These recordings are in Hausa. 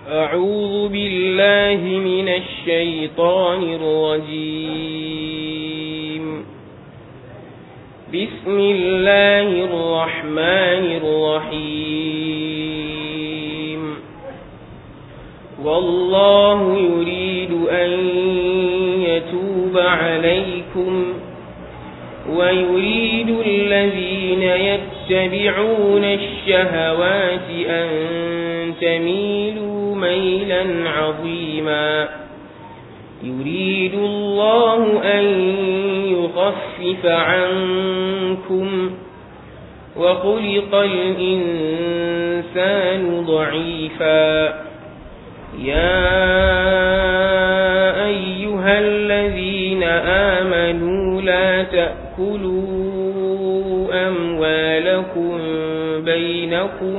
أعوذ بالله من الشيطان الرجيم. بسم الله الرحمن الرحيم. والله يريد أن يتوب عليكم ويريد الذين يتبعون الشهوات أن تميلوا ميلا عظيما. يريد الله أن يخفف عنكم وخلق الإنسان ضعيفا. يا أيها الذين آمنوا لا تأكلوا أموالكم بينكم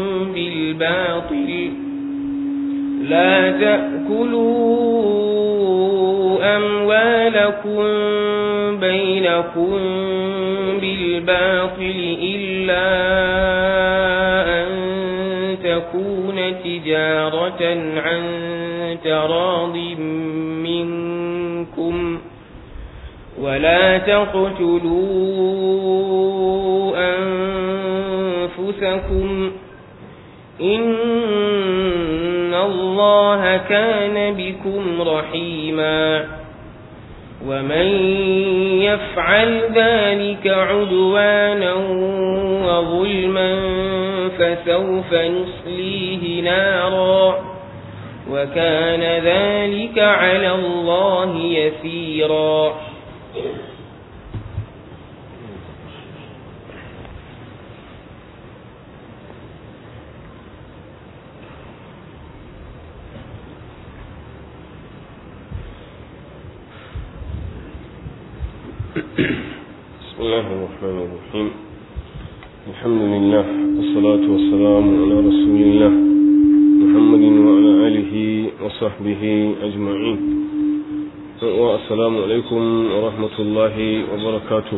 بالباطل إلا أن تكون تجارة عن تراض منكم ولا تقتلوا أنفسكم إن الله كان بكم رحيما. ومن يفعل ذلك عدوانا وظلما فسوف نصليه نارا وكان ذلك على الله يسيرا. بسم الله الرحمن الرحيم. الحمد لله والصلاة والسلام على رسول الله محمد وعلى آله وصحبه أجمعين. والسلام عليكم ورحمة الله وبركاته.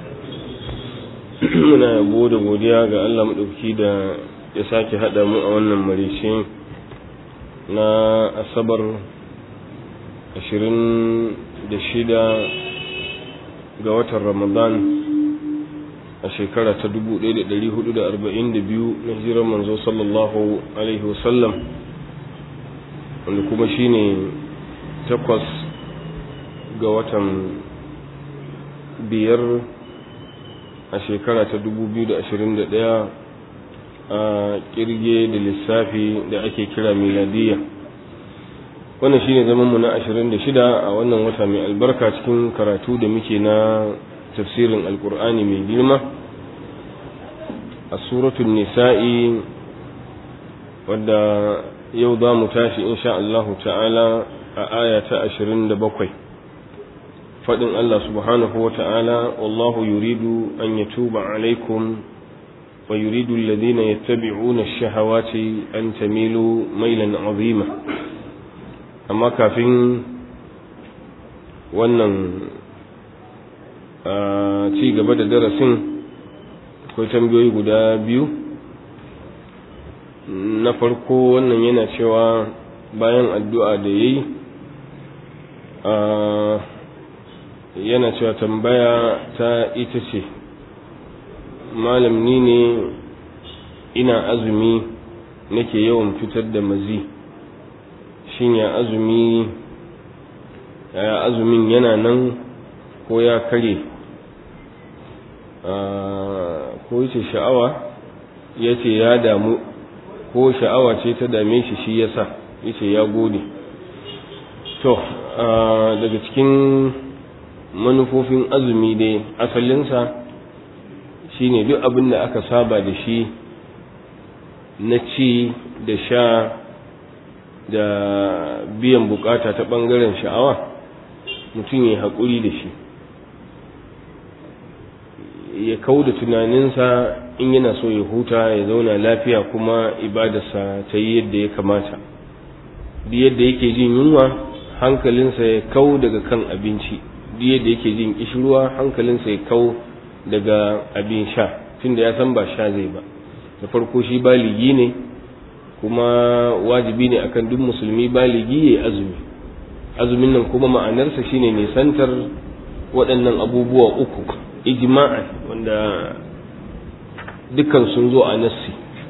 muna yabo da godiya ga Allah madauki da ya sake hada mu a wannan marice na Asabar 26 ga watan Ramadan a shekara ta 1442 na hijirar manzo sallallahu alaihi wasallam, wanda kuma shine 8 ga watan 5 a shekara ta 2021 a kirge da lissafi da ake kira miladiyya. Wannan shine zaman mu na 26 a wannan wata mai albarka cikin karatu da muke na tafsirin alkur'ani mai girma a suratul nisa'i, wadda yau za mu tashi insha Allah ta'ala a aya ta 27. fadin Allah subhanahu wa ta'ala, wallahu yuridu an yatuba alaikum wa yuridu alladhina yattabi'una ash-shahawati an tamilu maylan 'azima. Amma kafin wannan ci gaba da darasin akwai tambayoyi guda biyu. Na farko wannan yana cewa bayan addu'a da yayi yana cewa tambaya ta ita ce, malam ni ne ina azumi nake yawan fitar da mazi, shin ya azumin yana nan ko ya kare? Ko yace sha'awa, yace ya damu, ko sha'awa ce ta dame shi shi yasa yace ya gode. To daga cikin manufofin azumi dai asalinsa shine duk abin da aka saba da shi na ci da sha da biyan bukata ta bangaren sha'awa, mutum ya haƙuri da shi, ya kauda tunaninsa in yana so ya huta ya zauna lafiya kuma ibadarsa ta yi yadda ya kamata. Duk yadda yake jin yunwa hankalinsa ya kau daga kan abinci, duk yadda yake jin kishirwa hankalinsa ya kau daga abin sha, tunda ya san ba sha zai ba. Da farko shi baligi ne, kuma wajibi ne akan duk musulmi baligi ya azumi. Azumin nan kuma ma'anarsa shine nisantar waɗannan abubuwa uku ijma'an wanda dukkan sun zo a nassi.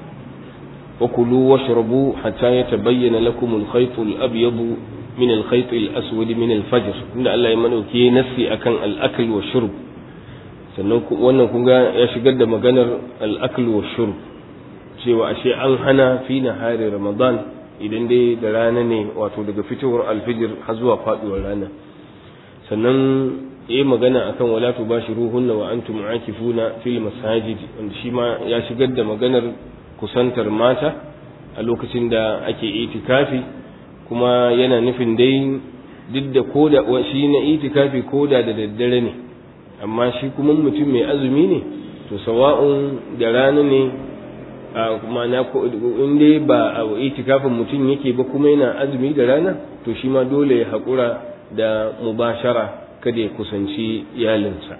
wa kulu washrabu hatta yatabayyana lakum al-khayt al-abyad min al-khayt al-aswad min al-fajr, inda Allah ya madauke nassi akan al-akl wa shurb. Sannan wannan kun ga ya shigar da maganar al-akl wa shurb cewa ashe an hana fi nahari ramadan idan dai da rana ne, wato daga fitowar alfijir har zuwa faduwar rana. Sannan yi magana akan wala tubashiruhunna wa antum aakifuna fil masajid, wanda shi ma ya shigar da maganar kusantar mata a lokacin da ake itikafi, kuma yana nufin dai duk da koda shi na itikafi koda da daddare ne, amma shi kuma mutum mai azumi ne to sawa'un da rana ne kuma na in dai ba a itikafin mutum yake ba kuma yana azumi da rana, to shi ma dole ya haƙura da mubashara, kada ya kusanci iyalinsa.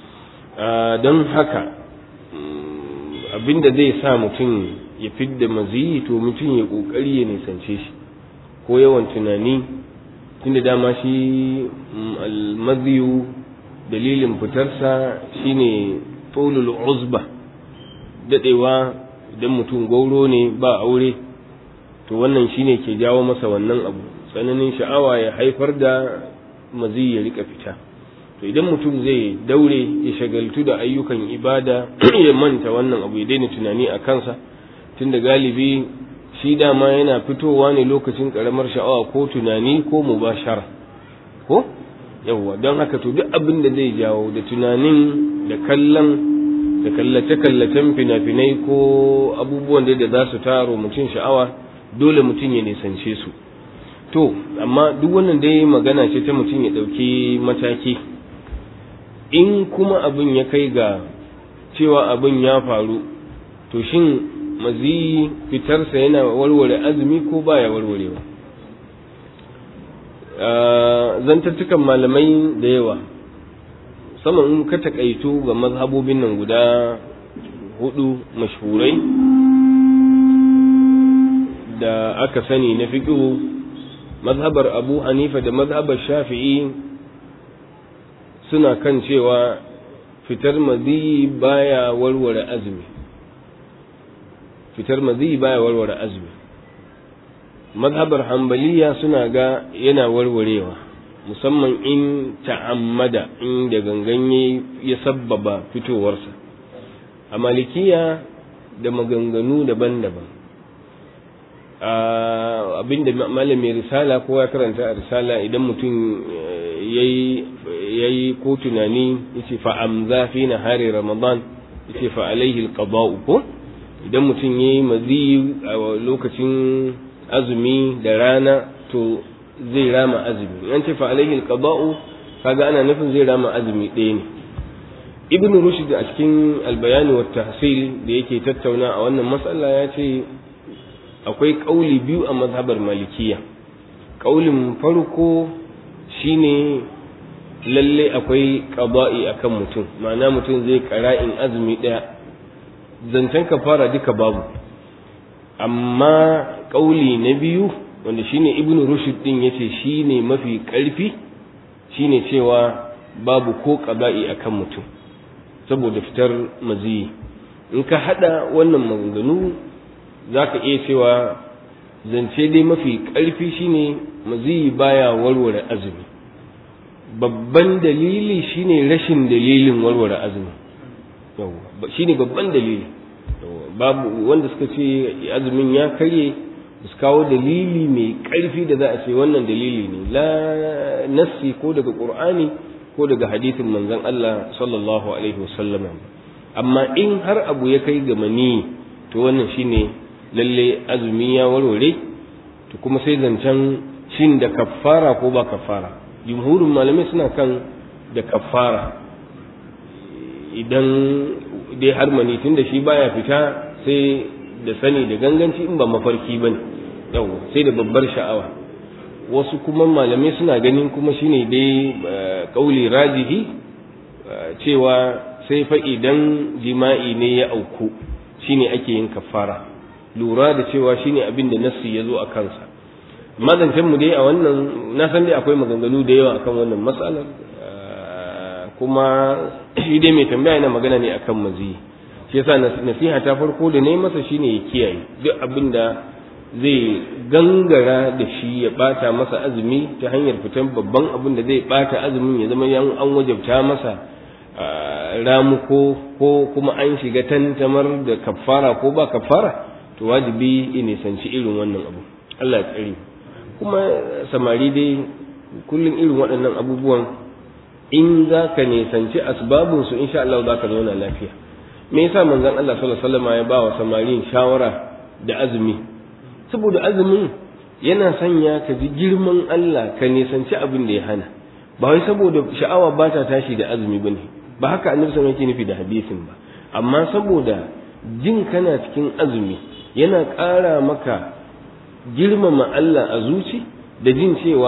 Don haka abinda zai sa mutum ya fidda maziyi to mutum ya ƙoƙari ya nisance shi, ko yawan tunani, tunda dama shi almaziyu dalilin fitarsa shine tulul uzba, dadewa idan mutum gauro ne ba aure, to wannan shine ke jawo masa wannan abu, tsananin sha'awa ya haifar da mazi ya rika fita. To idan mutum zai daure ya shagaltu da ayyukan ibada ya manta wannan abu, ya daina tunani a kansa, tunda galibi shi dama yana fitowa ne lokacin karamar sha'awa ko tunani ko mubashara ko yawwa. Don haka to duk abin da zai jawo da tunanin da kallon da kallace-kallacen fina-finai ko abubuwan da za su taro mutum sha'awa, dole mutum ya nisance su. To amma duk wannan dai magana ce ta mutum ya ɗauki mataki. In kuma abin ya kai ga cewa abin ya faru, to shin mazi fitarsa yana warware azumi ko baya warwarewa? Zantattukan malamai da yawa, musamman in ka takaitu ga mazhabobin nan guda hudu mashhurai da aka sani na fiqh, mazhabar Abu Hanifa da mazhabar Shafi'i suna kan cewa fitar mazi baya warware azumi. Fitar mazi baya warware azumi. Mazhabar Hanbaliya suna ga yana warwarewa, musamman in ta'ammada, in da ganganye ya sabbaba fitowarsa. A Malikiya da maganganu daban-daban. Abinda malamin risala ko ya karanta a risala, idan mutum yayi ko tunani yace fa amza fi nahari ramadan yace fa alaihi alqada'u, ko idan mutum yayi mazi a lokacin azumi da rana to zai rama azumi. An ce fa alaihi alqada'u, kaga ana nufin zai rama azumi ɗaya ne. Ibn Rushd a cikin al-bayan wa tahsil da yake tattauna a wannan mas'ala ya ce akwai kauli biyu a mazhabar Malikiya. Kaulin farko shine lalle akwai qada'i akan mutum, ma'ana mutum zai qara'in azumi ɗaya, zancen kafara duka babu. Amma kauli na biyu wanda shine Ibn Rushd din yace shine mafi karfi, shine cewa babu ko qada'i akan mutum saboda fitar mazi. In ka hada wannan maganganu zaka iya cewa zance dai mafi karfi shine mazi baya warware azumi. Babban dalili shine rashin dalilin warware azumi, yawa shine babban dalili. Babu wanda suka ce azumin ya karye su kawo dalili mai ƙarfi da za a ce wannan dalili ne, la nassi ko daga Qur'ani ko daga hadisin manzon Allah sallallahu alaihi wasallam. Amma in har abu ya kai ga mani, to wannan shine lalle azumi ya warware. To kuma sai zancen shin da kaffara ko ba kaffara. Jumhurin malamai suna kan da kaffara idan dai har mani, tunda shi baya fita sai da sani da ganganci, in ba mafarki bane, yau sai da babbar sha'awa. Wasu kuma malamai suna ganin kuma shine dai kauli rajihi, cewa sai fa idan jima'i ne ya auku shine ake yin kafara. lura da cewa shine abin da nassi ya zo a kansa. Mazancen mu dai a wannan, na san dai akwai maganganu da yawa akan wannan matsalar, kuma shi dai mai tambaya yana magana ne akan mazi. Shi yasa nasiha ta farko da nayi masa shine ya kiyaye duk abin da zai gangara da shi ya bata masa azumi ta hanyar fitan babban abin da zai bata azumin, ya zama an wajabta masa ramuko ko kuma an shiga tantamar da kafara ko ba kafara, to wajibi ya nisanci irin wannan abu. Allah ya tsare. Kuma samari dai kullum irin waɗannan abubuwan in za ka nisanci asbabun su insha Allah za ka zauna lafiya. Me yasa manzon Allah sallallahu alaihi wasallam ya ba wa samarin shawara da azumi? Saboda azumin yana sanya ka ji girman Allah, ka nisanci abin da ya hana, ba wai saboda sha'awa ba ta tashi da azumi bane, ba haka annabi sallallahu alaihi wasallam yake nufi da hadisin ba, amma saboda jin kana cikin azumi yana ƙara maka girmama Allah a zuci da jin cewa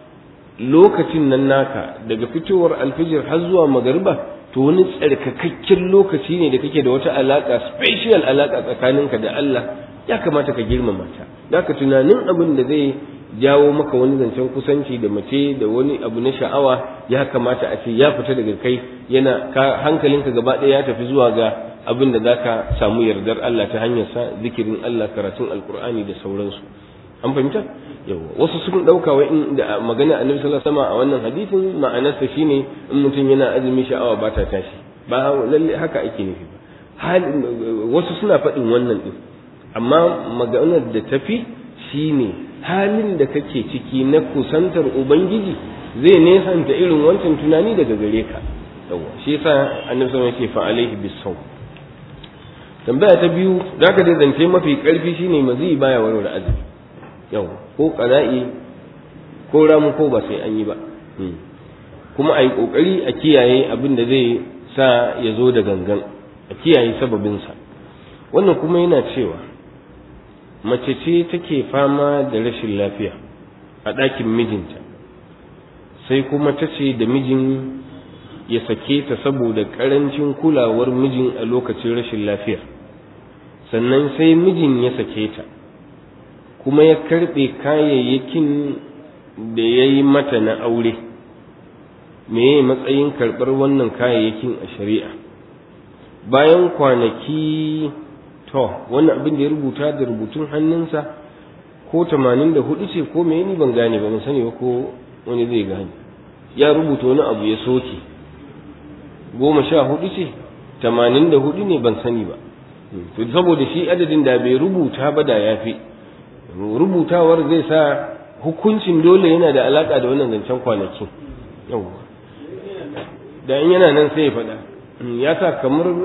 lokacin nan naka daga fitowar alfijir har zuwa magariba to wani tsarkakakken lokaci ne da kake da wata alaka, special alaka tsakaninka da Allah, ya kamata ka girmama ta. Zaka tunanin abin da zai jawo maka wani zancen kusanci da mace da wani abu na sha'awa ya kamata a ce ya fita daga kai, yana hankalinka gaba ɗaya ya tafi zuwa ga abin da zaka samu yardar Allah ta hanyar sa zikirin Allah, karatun alkur'ani da sauransu. An fahimta? Yawa wasu sun dauka wai da magana annabi sallallahu alaihi wasallam a wannan hadisin ma'anarsa shine in mutum yana azumi sha'awa ba ta tashi, ba lalle haka ake nufi ba. Wasu suna faɗin wannan din, amma maganar da tafi shine halin da kake ciki na kusantar ubangiji zai nesanta irin wancan tunani daga gare ka. Yawa shi yasa annabi sallallahu alaihi wasallam yake fa alaihi bisawm. Tambaya ta biyu, zaka dai zance mafi karfi shine mazi baya warware azumi. Yau ko qada'i ko ramu ko ba sai an yi ba, kuma a yi ƙoƙari a kiyaye abin da zai sa ya zo da gangan, a kiyaye sababinsa. Wannan kuma yana cewa mace ce take fama da rashin lafiya a ɗakin mijinta, sai kuma ta ce da mijin ya sake ta saboda ƙarancin kulawar mijin a lokacin rashin lafiyar, sannan sai mijin ya sake ta kuma ya karɓe kayayyakin da ya yi mata na aure. Me matsayin karɓar wannan kayayyakin a shari'a? Bayan kwanaki, to wannan abin da ya rubuta da rubutun hannunsa ko 84 ce ko me, ni ban gane ba, ban sani ba ko wani zai gane. Ya rubuta wani abu ya soke, 14 ce 84 ne, ban sani ba. To saboda shi adadin da bai rubuta ba da yafi, rubutawar zai sa hukuncin dole yana da alaka da wannan zancen kwanakin. Yawwa da in yana nan sai ya faɗa ya sa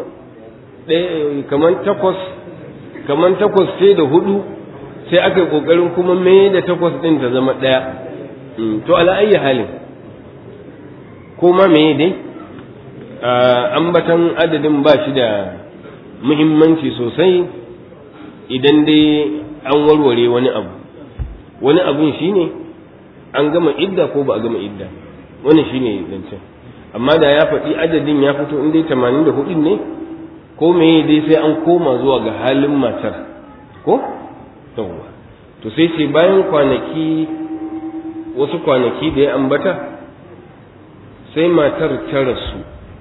kamar takwas ce da 4, sai aka yi ƙoƙarin kuma mai da 8 ɗin ta zama 1. To ala ayyi halin ko ma me dai ambatan adadin ba shi da muhimmanci sosai idan dai an warware wani abun shine an gama idda ko ba a gama idda, wani shine zancen. Amma da ya faɗi adadin ya fito in dai 84 ne ko meye dai sai an koma zuwa ga halin matar ko yawwa. To sai ce bayan wasu kwanaki da ya ambata sai matar ta rasu.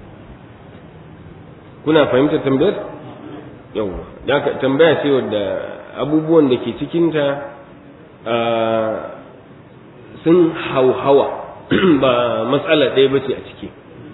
Kuna fahimtar tambayar? Yawwa da tambaya ce wadda abubuwan da ke cikinta sun hauhawa ba matsala ɗaya ba ce a ciki.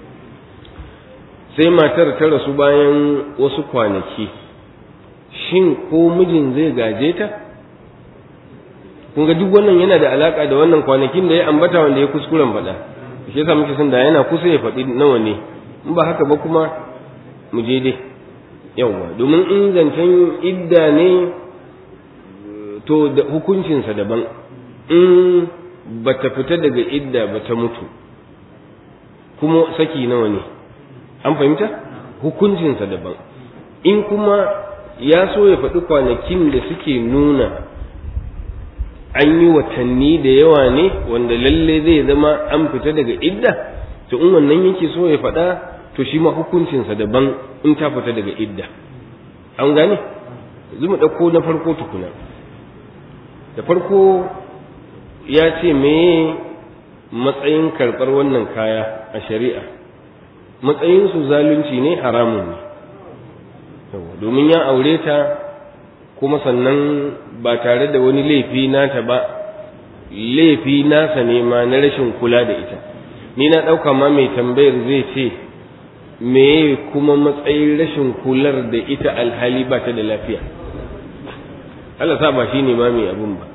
Sai matar ta rasu bayan wasu kwanaki, shin ko mijin zai gaje ta? Kun ga duk wannan yana da alaka da wannan kwanakin da ya ambata wanda ya kuskuren faɗa. Shi yasa muke son da yana kusa ya faɗi nawa ne, in ba haka ba kuma mu je dai. Yawwa domin in zancen idda ne to da hukuncinsa daban, in ba ta fita daga idda ba ta mutu kuma saki nawa ne, an fahimta? Hukuncinsa daban. In kuma ya so ya faɗi kwanakin da suke nuna an yi watanni da yawa ne wanda lalle zai zama an fita daga idda, to in wannan yake so ya faɗa to shi ma hukuncinsa daban in ta fita daga idda. An gane? yanzu mu ɗauko na farko tukuna. Da farko ya ce me matsayin karɓar wannan kaya a shari'a. Matsayinsu zalunci ne, haramun ne, domin ya aure ta kuma sannan ba tare da wani laifi nata ba, laifi nasa ne ma na rashin kula da ita. Ni na ɗauka ma mai tambayar zai ce me kuma matsayin rashin kular da ita alhali ba ta da lafiya. Allah sa ba shi ne ma mai abun ba.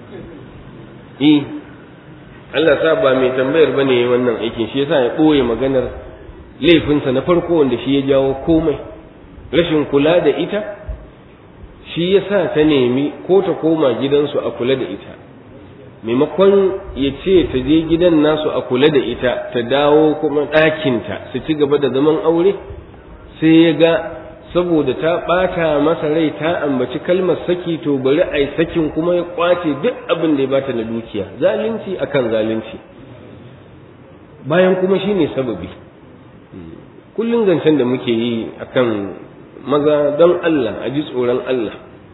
Allah sa ba mai tambayar ba ne wannan aikin, shi yasa ya ɓoye maganar laifinsa na farko wanda shi ya jawo komai, rashin kula da ita. Shi yasa ta nemi ko ta koma gidansu a kula da ita, maimakon ya ce ta je gidan nasu a kula da ita, ta dawo kuma ɗakinta su ci gaba da zaman aure. Sai ya ga saboda ta ɓata masa rai, ta ambaci kalmar saki, to bari a yi sakin kuma ya ƙwace duk abin da ya bata na dukiya. Zalunci akan zalunci, bayan kuma shi ne sababi. Kullum zancen da muke yi akan maza, don Allah a ji tsoron Allah.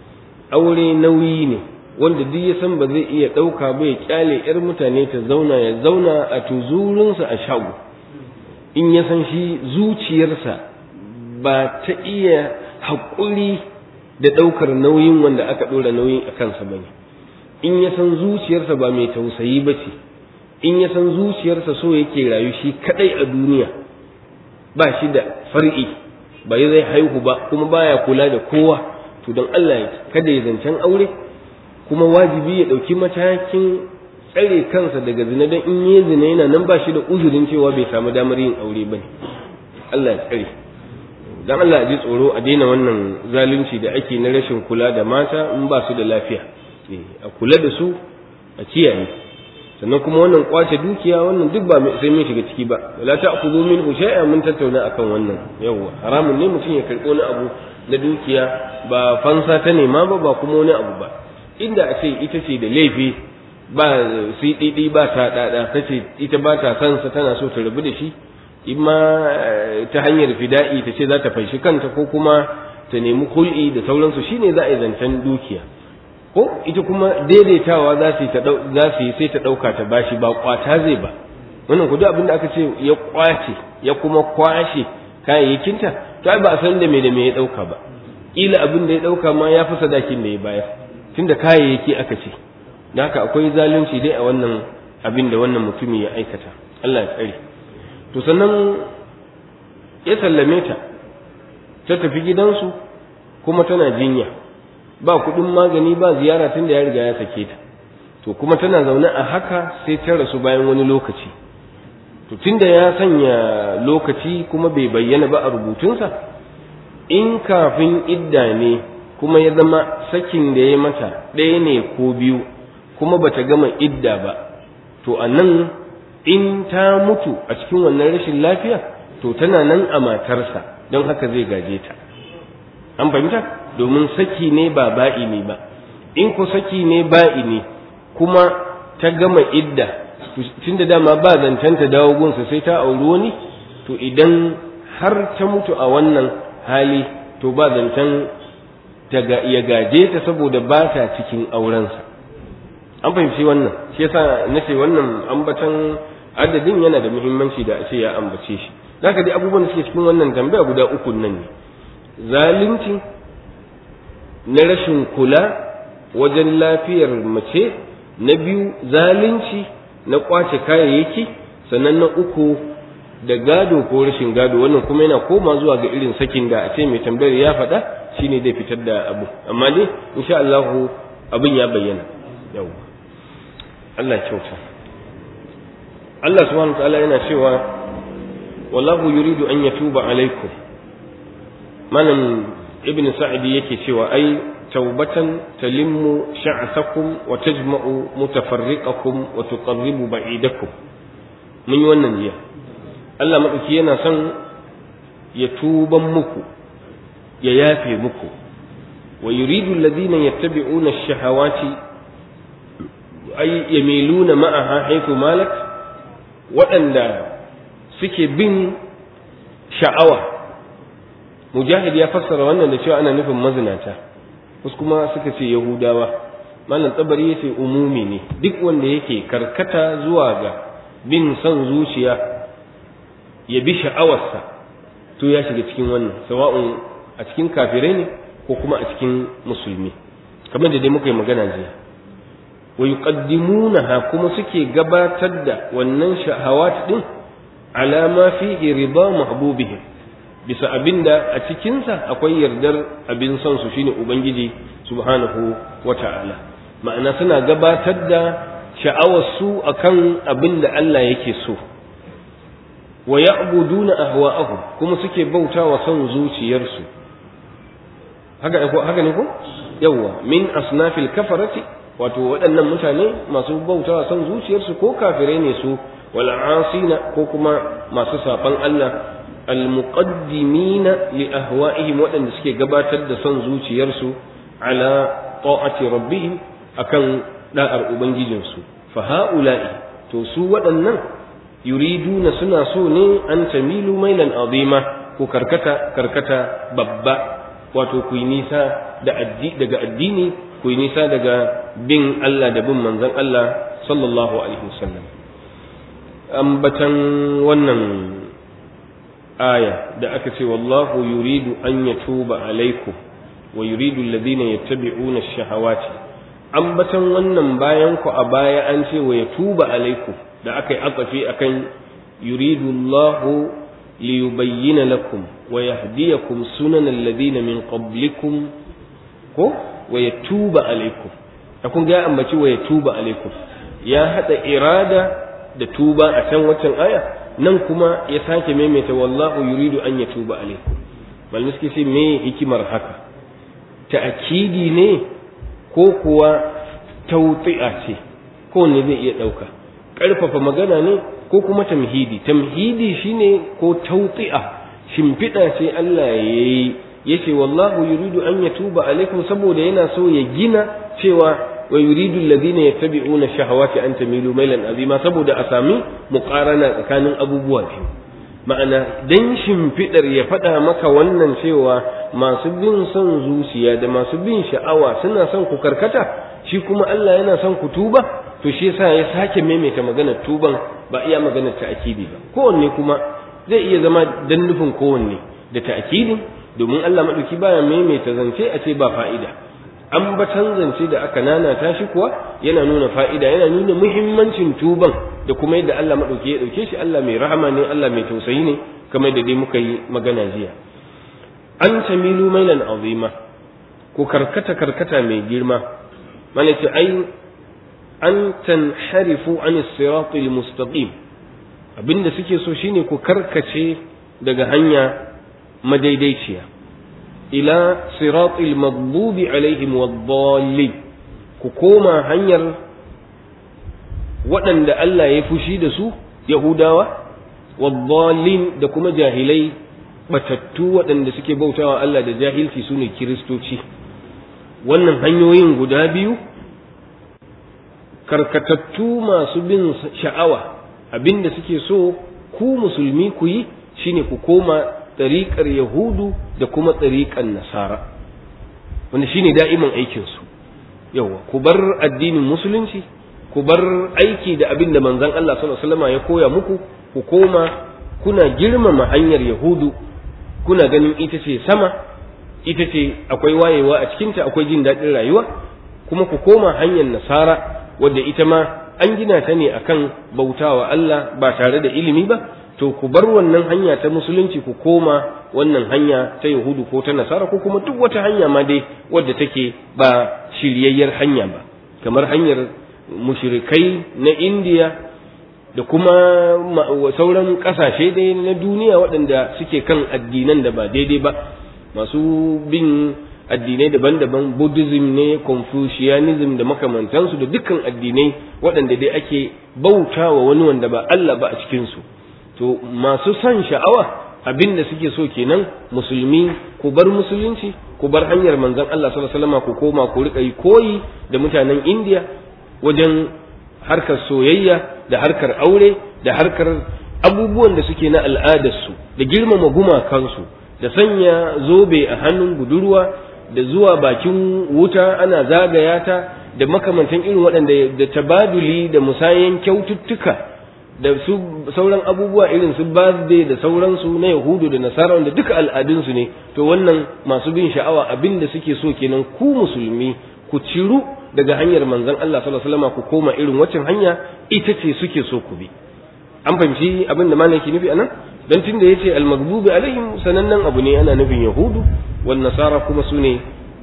Aure nauyi ne wanda duk ya san ba zai iya ɗauka ba, ya kyale 'yar mutane ta zauna, ya zauna a tuzurinsa a shago. In ya san shi zuciyarsa ba ta iya haƙuri da ɗaukar nauyin wanda aka ɗora nauyin a kansa ba ne, in ya san zuciyarsa ba mai tausayi ba ce, in ya san zuciyarsa so yake rayu shi kaɗai a duniya, ba shi da far'i, ba zai haihu ba, kuma baya kula da kowa, to don Allah kada ya zancen aure, kuma wajibi ya ɗauki matakin tsare kansa daga zina, don in yi zina yana nan ba shi da uzurin cewa bai samu damar yin aure ba ne. Allah ya tsare. Don Allah a ji tsoro, a daina wannan zalunci da ake na rashin kula da mata in ba su da lafiya, a kula da su, a kiyaye. Sannan kuma wannan kwace dukiya, wannan duk ba sai mun shiga ciki ba. Wala ta'khudhu minhu shay'an, mun tattauna akan wannan. Yawwa, haramun ne mutum ya karɓo wani abu na dukiya ba fansa ta nema ba kuma wani abu ba. Inda a ce ita ce da laifi, ba siɗiɗi ba ta ɗaɗa, ta ce ita ba ta san sa, tana so ta rabu da shi, imma ta hanyar fida'i ta ce za ta fanshi kanta, ko kuma ta nemi hul'i da sauransu, shine za a yi zancen dukiya. Ko ita kuma daidaitawa za su yi sai ta ɗauka ta bashi, ba kwata zai ba. Wannan kudu abin da aka ce ya kwace ya kuma kwashe kayayyakinta, to ai ba a san da me ya ɗauka ba. Ƙila abin da ya ɗauka ma ya fi sadakin da ya bayar, tunda kayayyaki aka ce. Da haka akwai zalunci dai a wannan abin da wannan mutumi ya aikata. Allah ya tsare. To sannan ya sallame ta, ta tafi gidansu kuma tana jinya, ba kuɗin magani ba ziyara, tun da ya riga ya sake ta. To kuma tana zaune a haka sai ta rasu bayan wani lokaci. To tun da ya sanya lokaci kuma bai bayyana ba a rubutunsa, in kafin idda ne kuma ya zama sakin da ya mata ɗaya ne ko biyu kuma bata gama idda ba, to a nan in ta mutu a cikin wannan rashin lafiya, to tana nan a matarsa, don haka zai gaje ta. An fahimta? Domin saki ne ba ba'i ne ba. In ko saki ne ba'i ne kuma ta gama idda, tun da dama ba zancen ta dawo gunsa sai ta auri wani, to idan har ta mutu a wannan hali, to ba zancen ya gaje ta saboda ba ta cikin aurensa. An fahimci wannan, shi yasa nace wannan ambatan adadin yana da muhimmanci da a ce ya ambace shi. Zaka dai abubuwan da suke cikin wannan tambaya guda uku nan ne: zalunci na rashin kula wajen lafiyar mace, na biyu zalunci na kwace kayayyaki, sannan na uku da gado ko rashin gado. Wannan kuma yana koma zuwa ga irin sakin da a ce mai tambayar ya faɗa, shine zai fitar da abu, amma dai insha Allah abin ya bayyana. Yau Allah kyauta. Allah subhanahu wa ta'ala yana cewa wallahu yuridu an yatuba alaikum. Malam Ibn Sa'idi yake cewa ai taubatan talimmu sha'sakum wa tajma'u mutafarriqakum wa tuqarribu ba'idakum. Mun yi wannan jiya. Allah madauki yana son ya tuban muku, ya yafe muku. Wa yuridu alladhina yattabi'una ash-shahawati ay yamiluna ma'aha haythu malat, waɗanda suke bin sha'awa. Mujahid ya fassara wannan da cewa ana nufin mazinata, wasu kuma suka ce yahudawa. malam tsabari yace umumi ne, duk wanda yake karkata zuwa ga bin son zuciya ya bi sha'awarsa to ya shiga cikin wannan, sawa'un a cikin kafirai ne ko kuma a cikin musulmi, kamar da dai muka yi magana jiya. wa yuqaddimunaha, kuma suke gabatar da wannan shahawat din ala ma fihi rida mahbubihim, bisa abinda a cikin sa akwai yardar abin son su shine ubangiji subhanahu wata'ala. ma'ana suna gabatar da sha'awar su akan abinda Allah yake so. wa ya'buduna ahwa'ahum, kuma suke bautawa son zuciyarsu. haka ne ko yawa min asnafil kafarati, wato waɗannan mutane masu bautawa son zuciyarsu ko kafirai ne su, wal asina ko kuma masu saban Allah, al muqaddimina li ahwa'ihim, waɗanda suke gabatar da son zuciyarsu ala ta'ati rabbihim, akan da'ar ubangijinsu. fa ha'ula'i, to su waɗannan yuriduna suna so ne an tamilu mailan azima, ku karkata babba, wato ku yi nisa daga addini, ku yi nisa daga bin Allah da bin manzon Allah sallallahu alaihi wasallam. ambatan wannan aya da aka ce wallahu yuridu an yatuba alaikum wa yuridu alladhina yattabi'una ash-shahawati, ambatan wannan bayan ku a baya an ce wa yatuba alaikum, da aka yi atsafi akan yuridu Allahu liyubayyana lakum wa yahdiyakum sunan alladhina min qablikum, ko wa yatuba alaikum. kun ga ambaci wa yatuba alaikum, ya hada irada da tuba a can waccan aya, nan kuma ya sake maimaita wallahu yuridu an yatuba alaikum. malamai suke ce me hikimar haka, ta'kidi ne ko kuwa tawti'a ce, ko ne zai iya dauka, karfafa magana ne ko kuma tamhidi shine ko tawti'a, shimfida ce Allah yayi, yace wallahu yuridu an yatuba alaikum, saboda yana so ya gina cewa wa yuridu alladhina yattabi'una shahawati an tamilu mailan azima, saboda a sami muqarana tsakanin abubuwa biyu. ma'ana dan shimfidar ya faɗa maka wannan cewa masu bin son zuciya da masu bin sha'awa suna son ku karkata, shi kuma Allah yana son ku tuba, to shi yasa ya sake maimaita maganar tuban, ba iya maganar ta'kidi ba. kowanne kuma zai iya zama dan nufin kowanne da ta'kidin, domin Allah madauki baya maimaita zance a ce ba fa'ida. ambatan zance da aka nanata shi kuwa yana nuna fa'ida, yana nuna muhimmancin tuban da kuma yadda Allah madauki ya dauke shi. Allah mai rahama ne, Allah mai tausayi ne, kamar da dai muka yi magana jiya. an tamilu mailan azima, ku karkata mai girma, mana ce ai an tanharifu an siratil mustaqim, abinda suke so shine ku karkace daga hanya madaidaiciya, ila siratil maghdubi alaihim waddallin, ku koma hanyar waɗanda Allah ya fushi da su, Yahudawa, waddallin da kuma jahilai batattu waɗanda suke bautawa Allah da jahilci, su ne Kiristoci. wannan hanyoyin guda biyu, karkatattu masu bin sha'awa, abinda suke so ku musulmi ku yi shine ku koma tsariƙar Yahudu da kuma tsariƙar Nasara, wanda shine da'iman aikinsu. yawa ku bar addinin musulunci, ku bar aiki da abin da manzon Allah sallallahu alaihi wasallam ya koya muku, ku koma kuna girmama hanyar Yahudu, kuna ganin ita ce sama, ita ce akwai wayewa a cikinta, akwai jin daɗin rayuwa, kuma ku koma hanyar Nasara wadda ita ma an gina ta ne akan bautawa Allah ba tare da ilimi ba. to ku bar wannan hanya ta musulunci, ku koma wannan hanya ta Yahudu ko ta Nasara, ko kuma duk wata hanya ma dai wadda take ba shiryayyar hanya ba, kamar hanyar mushrikai na Indiya da kuma sauran kasashe dai na duniya waɗanda suke kan addinan da ba daidai ba, masu bin addinai daban-daban, Buddhism ne, Confucianism da makamantansu, da dukkan addinai waɗanda dai ake bautawa wani wanda ba Allah ba a cikinsu. to masu son sha'awa abin da suke so kenan, musulmi ku bar musulunci, ku bar hanyar manzon Allah sallallahu alaihi wasallam, ku koma ku rika yi koyi da mutanen Indiya wajen harkar soyayya da harkar aure da harkar abubuwan da suke na al'adarsu, da girmama gumakansu, da sanya zobe a hannun budurwa, da zuwa bakin wuta ana zagaya ta da makamantan irin waɗanda da tabaduli da musayen kyaututtuka da su sauran abubuwa irin su birthday da sauransu na yahudu da nasara wanda duka al'adunsu ne, to wannan masu bin sha'awa abin da suke so kenan ku musulmi ku ciru daga hanyar manzon Allah sallallahu alaihi wasallam ku koma irin waccan hanya ita ce suke so ku bi. An fahimci abin da malam yake nufi anan, dan tunda yace al-maghdubi alaihim sanannen abu ne ana nufin yahudu wan nasara kuma sune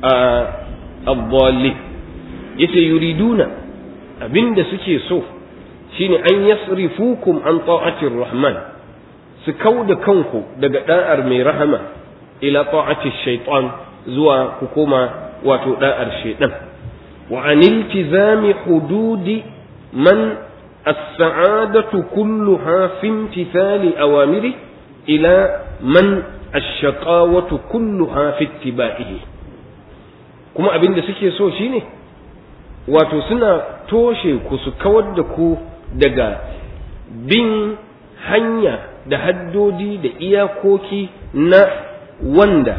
ad-dallin. Yace yuriduna abinda suke so shine an yasrifukum an ta'atir rahman, su kauda kanku daga da'ar mai rahama ila ta'ati shaytan zuwa ku koma wato da'ar shaytan wa an iltizami hududi man as-sa'adatu kulluha fi imtithali awamiri ila man ash-shaqawatu kulluha fi ittiba'ihi. kuma abinda suke so shine wato suna toshe ku su kawar da ku daga bin hanya da haddodi da iyakoki na wanda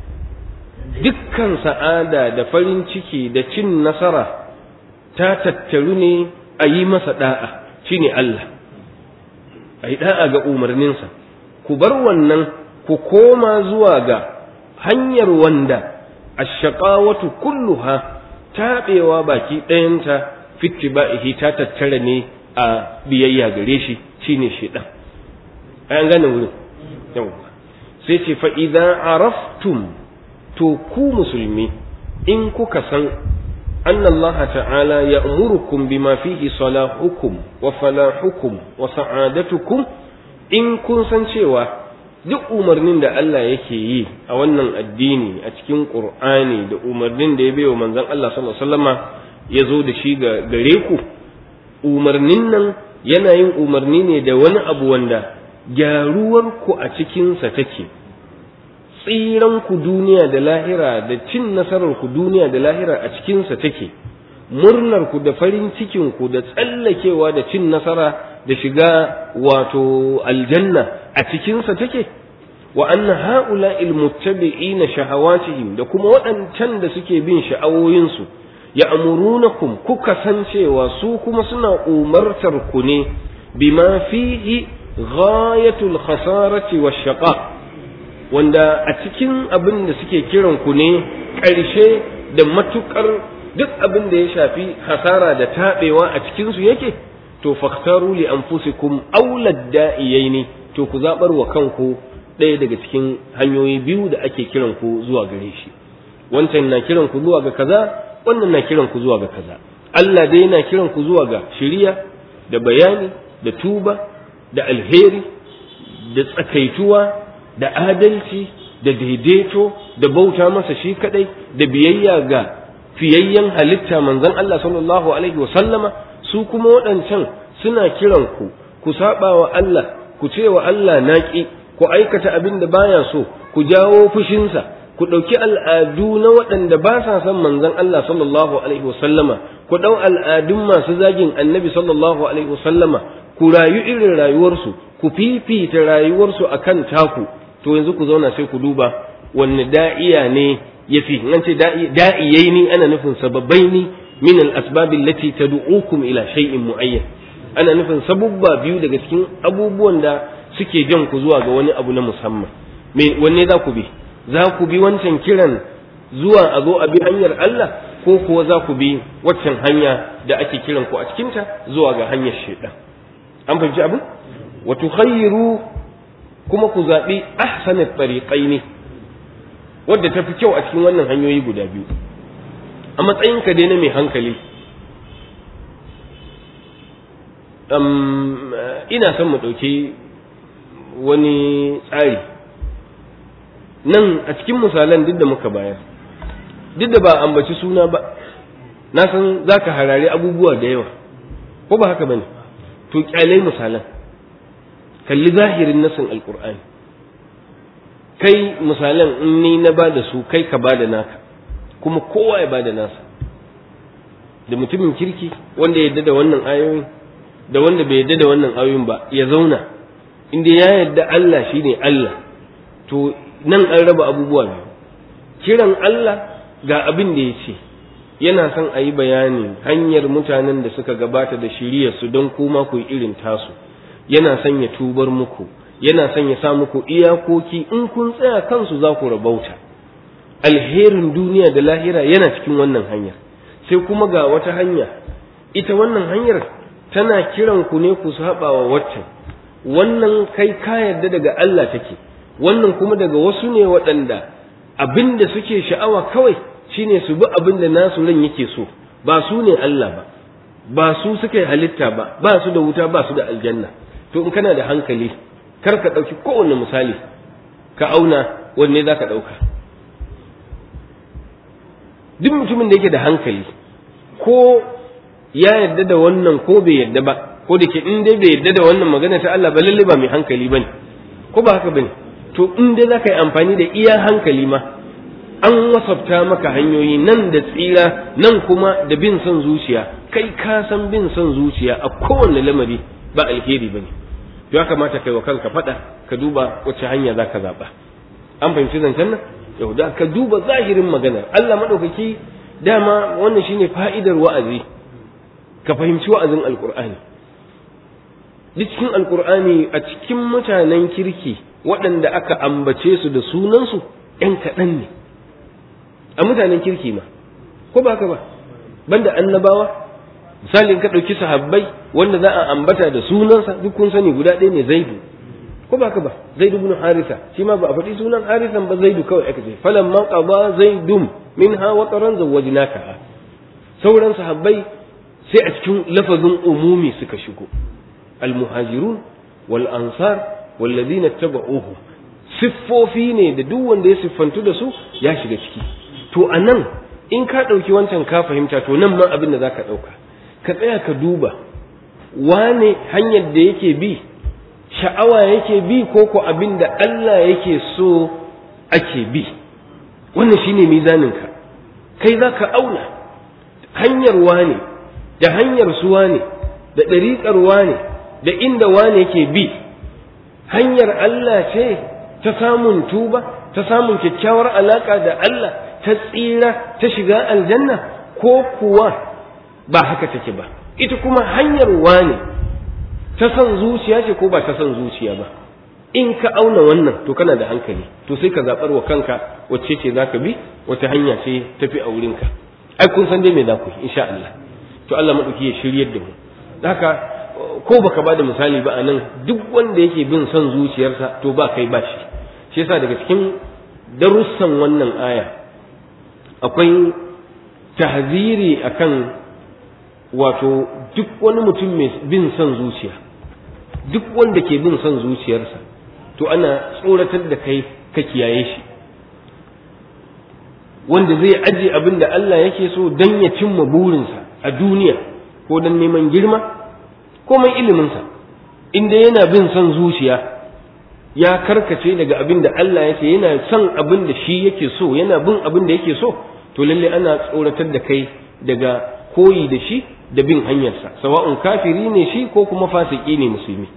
dukkan sa'ada da farin ciki da cin nasara ta tattaru ne a yi masa da'a, shine Allah, a yi da'a ga umarninsa. Ku bar wannan ku koma zuwa ga hanyar wanda ash-shaqawatu kulluha taɓewa baki ɗayanta fittiba'ihi ta tattara ne a biyayya gare shi, shine shedan. An gane wurin yawa sai ce fa idza araftum, to ku musulmi in kuka san anna Allah ta'ala ya'murukum bima fihi salahukum wa falahukum wa sa'adatukum, in kun san cewa duk umarnin da Allah yake yi a wannan addini a cikin Qur'ani da umarnin da ya bayo manzon Allah sallallahu alaihi wasallama ya zo da shi gare ku, umarnin nan yana yin umarni ne da wani abu wanda gyaruwar ku a cikinsa take, tsiran ku duniya da lahira da cin nasarar ku duniya da lahira a cikinsa take, murnar ku da farin cikin ku da tsallakewa da cin nasara da shiga wato aljanna a cikinsa take. wa anna ha'ula'il muttabi'ina shahawatihim, da kuma waɗancan da suke bin sha'awoyinsu, ya'murunakum, kuka san cewa su kuma suna umartar ku ne bima fihi ghayatul khasarati wash-shaqa, wanda a cikin abin da suke kiran ku ne ƙarshe da matukar duk abin da ya shafi hasara da taɓewa a cikin su yake, to faktaru li anfusikum awlad da'iyaini, to ku zabar wa kanku ɗaya daga cikin hanyoyi biyu da ake kiran ku zuwa gare shi. Wancan na kiran ku zuwa ga kaza, wannan na kiran ku zuwa ga kaza. Allah dai yana kiran ku zuwa ga shiriya da bayani da tuba da alheri da tsakaituwa da adalci da daidaito da bauta masa shi kadai da biyayya ga fiyayyen halitta manzon Allah sallallahu alaihi wa sallama. Su kuma waɗancan suna kiran ku ku saba wa Allah, ku ce wa Allah naki, ku aikata abin da baya so, ku jawo fushinsa, ku ɗauki al'adu na waɗanda ba sa son manzon Allah sallallahu alaihi wa sallama, ku ɗau al'adun masu zagin annabi sallallahu alaihi wa sallama, ku rayu irin rayuwarsu, ku fifita rayuwarsu akan taku. To yanzu ku zauna sai ku duba wanne da'iya ne yafi. Nan ce da'iyai ne ana nufin sababbai ne min al-asbab allati tad'ukum ila shay'in mu'ayyan, ana nufin sabubba biyu daga cikin abubuwan da suke jan ku zuwa ga wani abu na musamman. Wanne za ku bi? Za ku bi wancan kiran zuwa a zo a bi hanyar Allah, ko kuwa za ku bi waccan hanya da ake kiran ku a cikinta zuwa ga hanyar shaitan? An fahimci abin? wa tukhayyiru, kuma ku zaɓi ahsanat tariqaini, wadda tafi kyau a cikin wannan hanyoyi guda biyu. A matsayinka dai na mai hankali, ina son mu ɗauki wani tsari nan a cikin misalan duk da muka bayar, duk da ba ambaci suna ba, na san za ka harare abubuwa da yawa, ko ba haka ba ne? To kyalai misalan, kalli zahirin nasin alkur'ani, kai misalan in ni na ba da su, kai ka ba da naka, kuma kowa ya ba da nasa, da mutumin kirki wanda ya yarda da wannan ayoyin da wanda bai yarda da wannan ayoyin ba ya zauna, inda ya yarda Allah shine Allah, to nan an raba abubuwa biyu, kiran Allah ga abin da ya ce yana son a yi bayanin hanyar mutanen da suka gabata da shiriyarsu don kuma ku yi irin tasu, yana son ya tubar muku, yana son ya sa muku iyakoki, in kun tsaya kansu za ku rabauta. Alherin duniya da lahira yana cikin wannan hanyar. Sai kuma ga wata hanya, ita wannan hanyar tana kiran ku ne ku saba wa waccan. Wannan kai ka yarda daga Allah take, wannan kuma daga wasu ne waɗanda abin da suke sha'awa kawai shine su bi abin da nasu ran yake so, ba su ne Allah ba, ba su suka yi halitta ba, ba su da wuta, ba su da aljanna. To in kana da hankali, kar ka ɗauki kowanne misali ka auna wanne za ka ɗauka. Duk mutumin da yake da hankali, ko ya yarda da wannan ko bai yarda ba, ko da ke in dai bai yarda da wannan magana ta Allah ba, lalle ba mai hankali bane, ko ba haka bane. To in dai za ka yi amfani da iya hankali ma, an wasafta maka hanyoyi nan da tsira, nan kuma da bin son zuciya. Kai ka san bin son zuciya a kowanne lamari ba alheri bane. To ya kamata kai wa kanka faɗa, ka duba wacce hanya za ka zaɓa. An fahimci zancen nan? Yau da ka duba zahirin maganar Allah maɗaukaki. Dama wannan shine fa'idar wa'azi, ka fahimci wa'azin alƙur'ani. Duk cikin alƙur'ani, a cikin mutanen kirki waɗanda aka ambace su da sunansu ‘yan kaɗan ne, a mutanen kirki ma, ko ba haka ba, banda annabawa. Misali in ka ɗauki sahabbai wanda za a ambata da sunansa, duk kun sani guda ɗaya ne, Zaidu, ko ba haka ba, Zaidu ibn Harisa, shi ma ba a faɗi sunan Harisan ba, Zaidu kawai aka ce, falamma qada Zaidum minha wataran zawwajnaka. Sauran sahabbai sai a cikin lafazin umumi suka shigo, al-muhajirun wal ansar wal ladina tabauhu. Siffofi ne da duk wanda ya siffantu da su ya shiga ciki. To anan in ka ɗauki wancan ka fahimta, to nan ma abin da zaka ɗauka, ka tsaya ka duba wane hanyar da yake bi sha'awa yake bi, ko ko abin da Allah yake so ake bi. Wannan shine mizaninka. Kai za ka auna hanyar wane da hanyar su wane da ɗariƙar wane da inda wane yake bi. Hanyar Allah ce ta samun tuba, ta samun kyakkyawar alaƙa da Allah, ta tsira, ta shiga aljanna, ko kuwa ba haka take ba. Ita kuma hanyar wane ta son zuciya ce ko ba ta son zuciya ba. In ka auna wannan, to kana da hankali, to sai ka zaɓar wa kanka wacce ce za ka bi, wata hanya ce tafi a wurinka. Ai kun san dai me za ku yi, insha Allah. To Allah maɗauki ya shiryar da mu. Haka ko baka ba da misali ba a nan, duk wanda yake bin son zuciyarsa to ba kai ba shi. Shi yasa daga cikin darussan wannan aya akwai tahziri akan wato duk wani mutum mai bin son zuciya, duk wanda ke bin son zuciyarsa, to ana tsoratar da kai ka kiyaye shi. Wanda zai aje abin da Allah yake so don ya cimma burinsa a duniya, ko don neman girma ko mai iliminsa, inda yana bin son zuciya, ya karkace daga abin da Allah yake, yana son abin da shi yake so, yana bin abin da yake so, to lalle ana tsoratar da kai daga koyi da shi da bin hanyarsa, sawa'un kafiri ne shi ko kuma fasiki ne musulmi.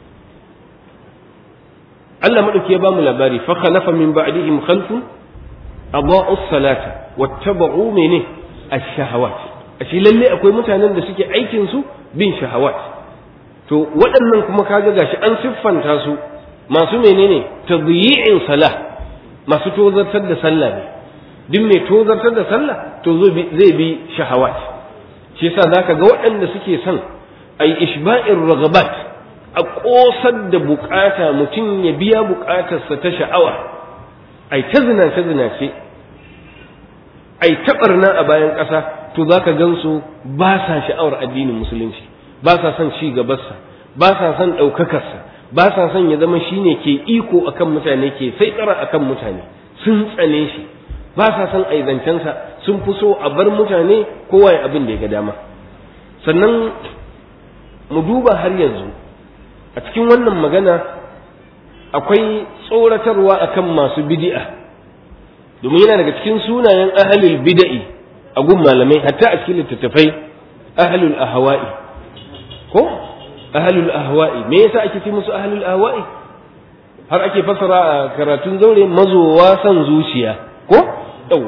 Allah madauki ya bamu labari, fa khalafa min ba'dihim khalfun adaa'u as-salata wattaba'u mene ash-shahawat. Ashe lalle akwai mutanen da suke aikin su bin shahawat. To waɗannan kuma kaga gashi an siffanta su masu menene tadyi'in salah, masu tozartar da sallah ne. Duk mai tozartar da sallah to zai bi shahawat. Shi yasa zaka ga waɗanda suke son ai ishba'ir raghabat, a ƙosar da bukata, mutum ya biya bukatarsa ta sha'awa, ai ta zinace ai ta barna a bayan ƙasa, to zaka gansu ba sa sha'awar addinin musulunci, ba sa son ci gabarsa, ba sa son ɗaukakarsa, ba sa son ya zama shine ke iko akan mutane, ke sai tsara akan mutane, sun tsane shi, ba sa son aizancensa, sun fi so a bar mutane kowa ya abin da ya ga dama. Sannan mu duba har yanzu a cikin wannan magana akwai tsoratarwa akan masu bid'a, domin yana daga cikin sunayen ahlul bid'i a gun malamai, hatta a cikin littattafai ahlul ahwa'i. Ko ahlul ahwa'i, me yasa ake ce musu ahlul ahwa'i? Har ake fasara a karatun zaure mazowa san zuciya, ko yawwa.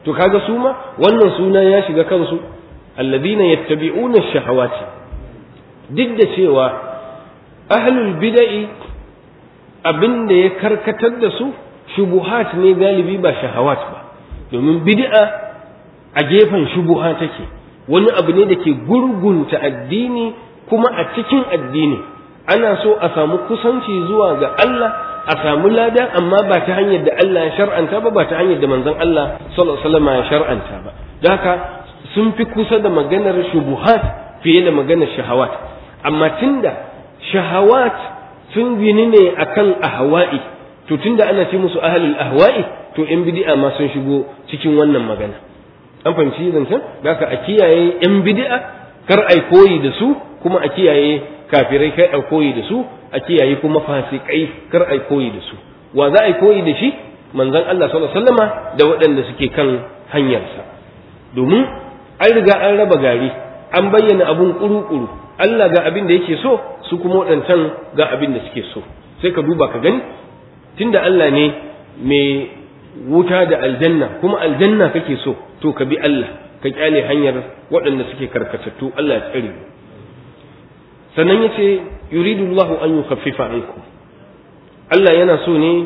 to kaga su ma wannan suna ya shiga kansu alladhina yattabi'una ash-shahawati duk da cewa ahlul bid'i abinda ya karkatar da su shubuhat ne galibi ba shahawat ba domin bid'a a gefen shubuha take wani abu ne da ke gurgunta addini kuma a cikin addini ana so a samu kusanci zuwa ga Allah a samu lada amma ba ta hanyar da Allah ya shar'anta ba ta hanyar da manzon Allah sallallahu alaihi wasallam ya shar'anta ba don haka sun fi kusa da maganar shubuhat fiye da maganar shahawat amma tunda shahawat sun gini ne akan ahwa'i to tunda ana ce musu ahlul ahwa'i to in bid'a ma sun shigo cikin wannan magana an fahimci zancen da haka a kiyaye yan bid'a kar ai koyi da su kuma a kiyaye kafirai kai ai koyi da su a kiyaye kuma fasikai kar ai koyi da su wa za a yi koyi da shi manzon Allah sallallahu alaihi wasallama da waɗanda suke kan hanyarsa domin an riga an raba gari an bayyana abun kuru-kuru Allah ga abin da yake so su kuma waɗancan ga abin da suke so sai ka duba ka gani tunda Allah ne mai wuta da aljanna kuma aljanna kake so to ka bi Allah ka kyale hanyar waɗanda suke karkatattu Allah ya tsare mu sannan yace yuridu Allahu an yukhaffifa ankum Allah yana so ne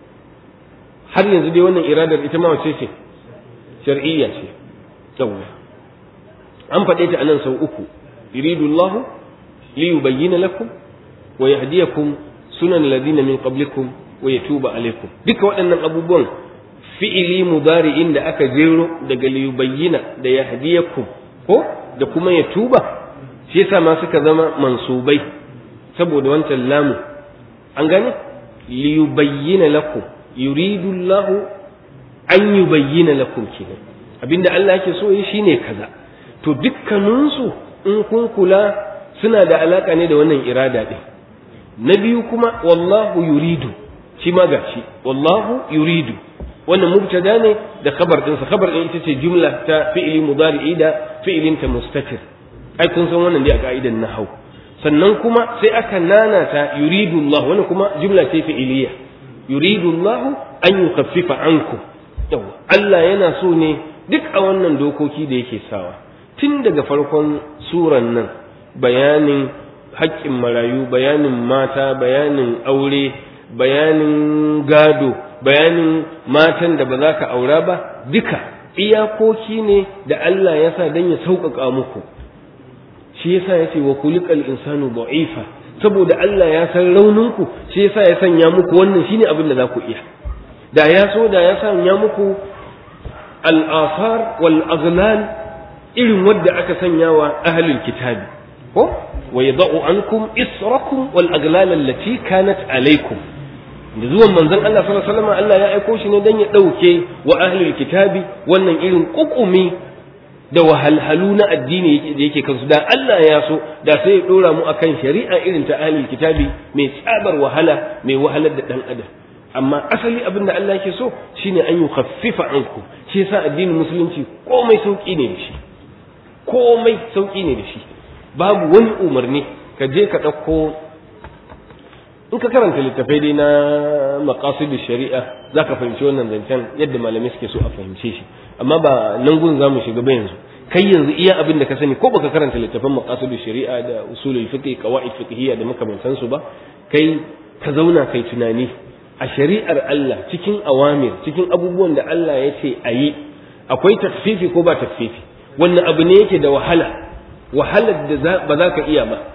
har yanzu dai wannan iradar ita ma wace ce shar'iyya ce yawa an faɗe ta anan sau uku yuridu Allahu li yubayyana lakum wa yahdiyakum sunan alladhina min qablikum wa yatuba alaykum duka waɗannan abubuwan fi'ili mudari'in da aka jero daga li yubayyana da yahdiyakum ko da kuma yatuba shi yasa ma suka zama mansubai saboda wancan lamu an gane li yubayyana lakum yuridu Allahu an yubayyana lakum kenan abinda Allah yake so yi shine kaza to dukkaninsu in kun kula suna da alaka ne da wannan irada din na biyu kuma wallahu yuridu shi ma gashi wallahu yuridu wannan mubtada ne da khabar din sa khabar din ita ce jumla ta fi'li mudari'i da fi'lin ta mustatir ai kun san wannan dai a ka'idan nahwu sannan kuma sai aka nanata yuridu Allah wannan kuma jumla ce fi'liya yuridu Allah an yukhaffifa ankum yawa Allah yana so ne duk a wannan dokoki da yake sawa tun daga farkon suran nan bayanin haƙƙin marayu bayanin mata bayanin aure bayanin gado bayanin matan da ba za ka aura ba duka iyakoki ne da Allah ya sa don ya sauƙaƙa muku shi yasa ya ce wa kulikal insanu da'ifa saboda Allah ya san rauninku shi yasa ya sanya muku wannan shine abin da za ku iya da ya so da ya sanya muku al'afar wal aghlal irin wadda aka sanya wa ahlul kitabi ko wa yadau ankum israkum wal aghlal allati kanat alaykum da zuwan manzon Allah sallallahu alaihi wasallam Allah ya aiko shi ne dan ya dauke wa ahlul kitabi wannan irin kukumi da wahalhalu na addini da yake kansu da Allah ya so da sai ya dora mu akan shari'a irin ta ahlul kitabi mai tsabar wahala mai wahalar da dan adam amma asali abin da Allah yake so shine an yukhaffifa anku shi yasa addinin musulunci komai sauki ne da shi komai sauki ne da shi babu wani umarni ka je ka dauko in ka karanta littafai dai na maqasidish shari'a zaka fahimci wannan zancen yadda malamai suke so a fahimce shi amma ba nan gun zamu shiga ba yanzu kai yanzu iya abin da ka sani ko baka karanta littafan maqasidish shari'a da usulul fiqh qawaid fiqhiyya da makamantan su ba kai ka zauna kai tunani a shari'ar Allah cikin awamir cikin abubuwan da Allah ya ce a yi akwai takfifi ko ba takfifi wannan abu ne yake da wahalar da ba za ka iya ba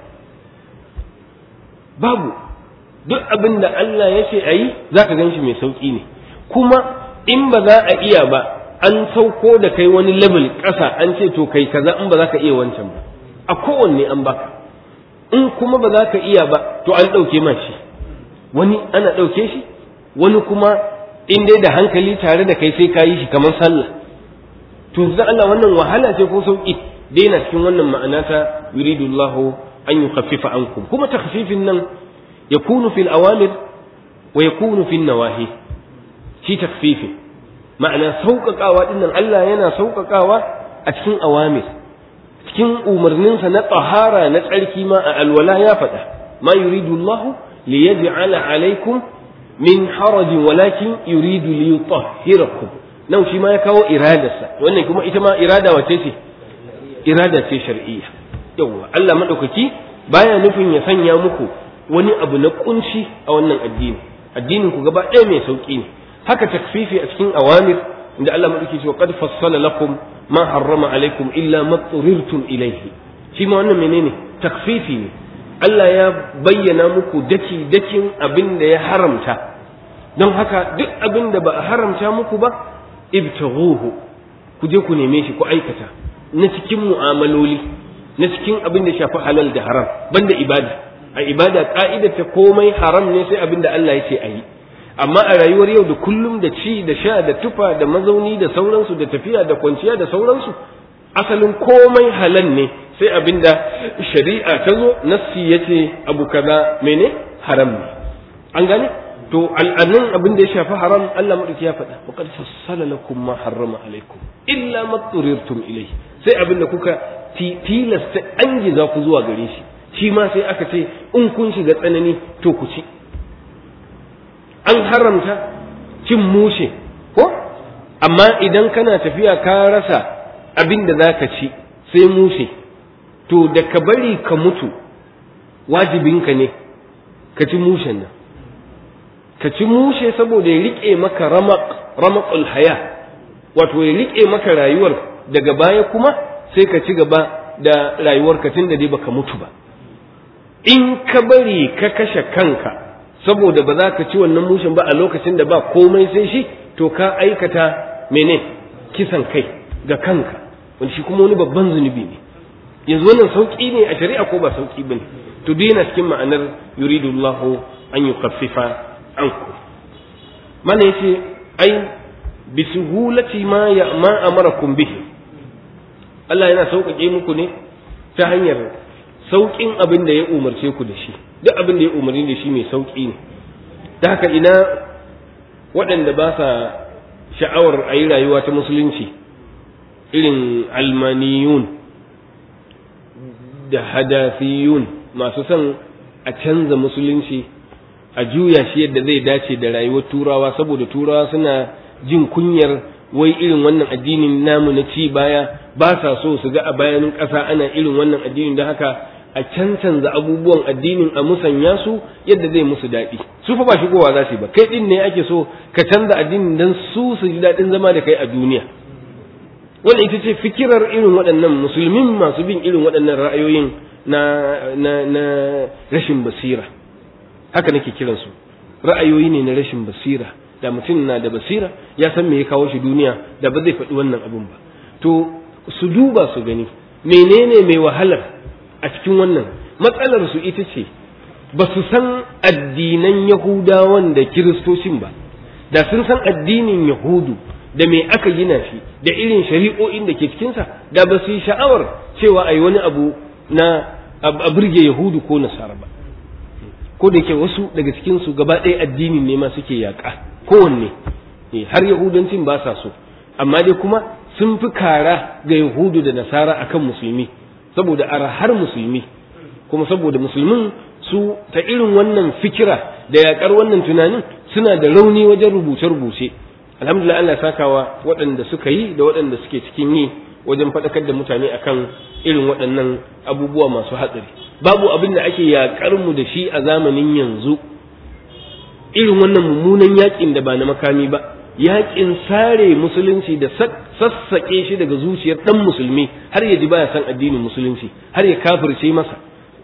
babu duk abin da Allah ya ce a yi za ka gan shi mai sauƙi ne kuma in ba za a iya ba an sauko da kai wani level ƙasa an ce to kai kaza in ba za ka iya wancan ba a kowanne an baka in kuma ba za ka iya ba to an ɗauke ma shi wani ana ɗauke shi wani kuma in dai da hankali tare da kai sai ka yi shi kamar sallah to zan Allah wannan wahala ce ko sauki daina cikin wannan ma'ana ta yuridullahu an yukhaffifa ankum kuma takhfifin nan yakunu fil awamir wa yakunu fil nawahi shi takhfifi ma'ana sauƙaƙawa dinnan Allah yana sauƙaƙawa a cikin awamir cikin umarninsa na tsahara na tsarki ma a alwala ya faɗa ma yuridullahu liyaj'ala alaikum min harajin walakin yuridu liyutahhirakum nan shi ma ya kawo iradarsa, wannan kuma ita ma irada wace ce? Irada ce shar'iyya. Yawwa Allah madaukaki baya nufin ya sanya muku wani abu na kunci a wannan addini. Addinin ku gaba ɗaya mai sauki ne. Haka takfifi a cikin awamir inda Allah madaukaki ce qad fassala lakum ma harrama alaikum illa ma turirtum ilayhi. Shi ma wannan menene? Takfifi ne. Allah ya bayyana muku dakin abin da ya haramta. Don haka duk abin da ba a haramta muku ba ibtaghuhu, ku je ku neme shi ku aikata na cikin mu'amaloli, na cikin abin da shafi halal da haram, banda ibada. A ibada ka'idata komai haram ne sai abin da Allah ya ce a yi. Amma a rayuwar yau da kullum da ci da sha da tufa da mazauni da sauransu da tafiya da kwanciya da sauransu, asalin komai halal ne sai abin da shari'a ta zo nassi ya ce abu kaza mene haram ne. An gane? To al'anan abin da ya shafi haram Allah madauki ya faɗa wa qad fassala lakum ma harrama alaikum illa ma turirtum ilayhi, sai abin da kuka tilasta an giza ku zuwa gare shi, shi ma sai aka ce in kun shiga tsanani to ku ci. An haramta cin mushe ko, amma idan kana tafiya ka rasa abin da zaka ci sai mushe, to da ka bari ka mutu wajibinka ne ka ci mushen nan. Ka ci mushe saboda ya riƙe maka ramakul haya, wato ya riƙe maka rayuwar, daga baya kuma sai ka ci gaba da rayuwar ka tun da dai baka mutu ba. In ka bari ka kashe kanka saboda ba za ka ci wannan mushen ba a lokacin da ba komai sai shi, to ka aikata mene? Kisan kai ga kanka, wanda shi kuma wani babban zunubi ne. Yanzu wannan sauki ne a shari'a ko ba sauki bane? To duk yana cikin ma'anar yuridullahu an yukhaffifa anku. Mana yace ai bi suhulati ma amarakum bihi, Allah yana sauƙaƙe muku ne ta hanyar sauƙin abin da ya umarce ku da shi. Duk abin da ya umarni da shi mai sauƙi ne. Da haka ina waɗanda ba sa sha'awar a yi rayuwa ta musulunci, irin almaniyun da hadafiyun, masu son a canza musulunci, a juya shi yadda zai dace da rayuwar turawa, saboda turawa suna jin kunyar wai irin wannan addinin namu na ci baya, ba sa so su ga a bayanin ƙasa ana irin wannan addinin, da haka a cancanza abubuwan addinin a musanya su yadda zai musu daɗi. Su fa ba shigowa za su yi ba, kai ɗin ne ake so ka canza addinin don su ji daɗin zama da kai a duniya. Wannan ita ce fikirar irin waɗannan musulmin masu bin irin waɗannan ra'ayoyin na rashin basira. Haka nake kiransu, ra'ayoyi ne na rashin basira. Da mutum na da basira ya san me ya kawo shi duniya, da ba zai faɗi wannan abun ba. To su duba su gani menene mai wahalar a cikin wannan matsalar. Su ita ce ba su san addinan Yahudawan da Kiristocin ba. Da sun san addinin Yahudu da me aka gina shi da irin shari'o'in da ke cikinsa, da ba su yi sha'awar cewa a yi wani abu na a burge Yahudu ko Nasara ba. Ko da ke wasu daga cikinsu gaba ɗaya addinin ne ma suke yaƙa, kowanne har Yahudancin ba sa so, amma dai kuma sun fi kara ga Yahudu da Nasara akan musulmi, saboda arhar musulmi, kuma saboda musulmin su ta irin wannan fikira da yaƙar wannan tunanin suna da rauni wajen rubuce-rubuce. Alhamdulillah Allah sakawa waɗanda suka yi da waɗanda suke cikin yi wajen faɗakar da mutane akan irin waɗannan abubuwa masu hatsari. Babu abin da ake yaƙar mu da shi a zamanin yanzu irin wannan mummunan yaƙin da ba na makami ba, yaƙin sare musulunci da sassaƙe shi daga zuciyar ɗan musulmi har ya ji baya san addinin musulunci, har ya kafirce masa.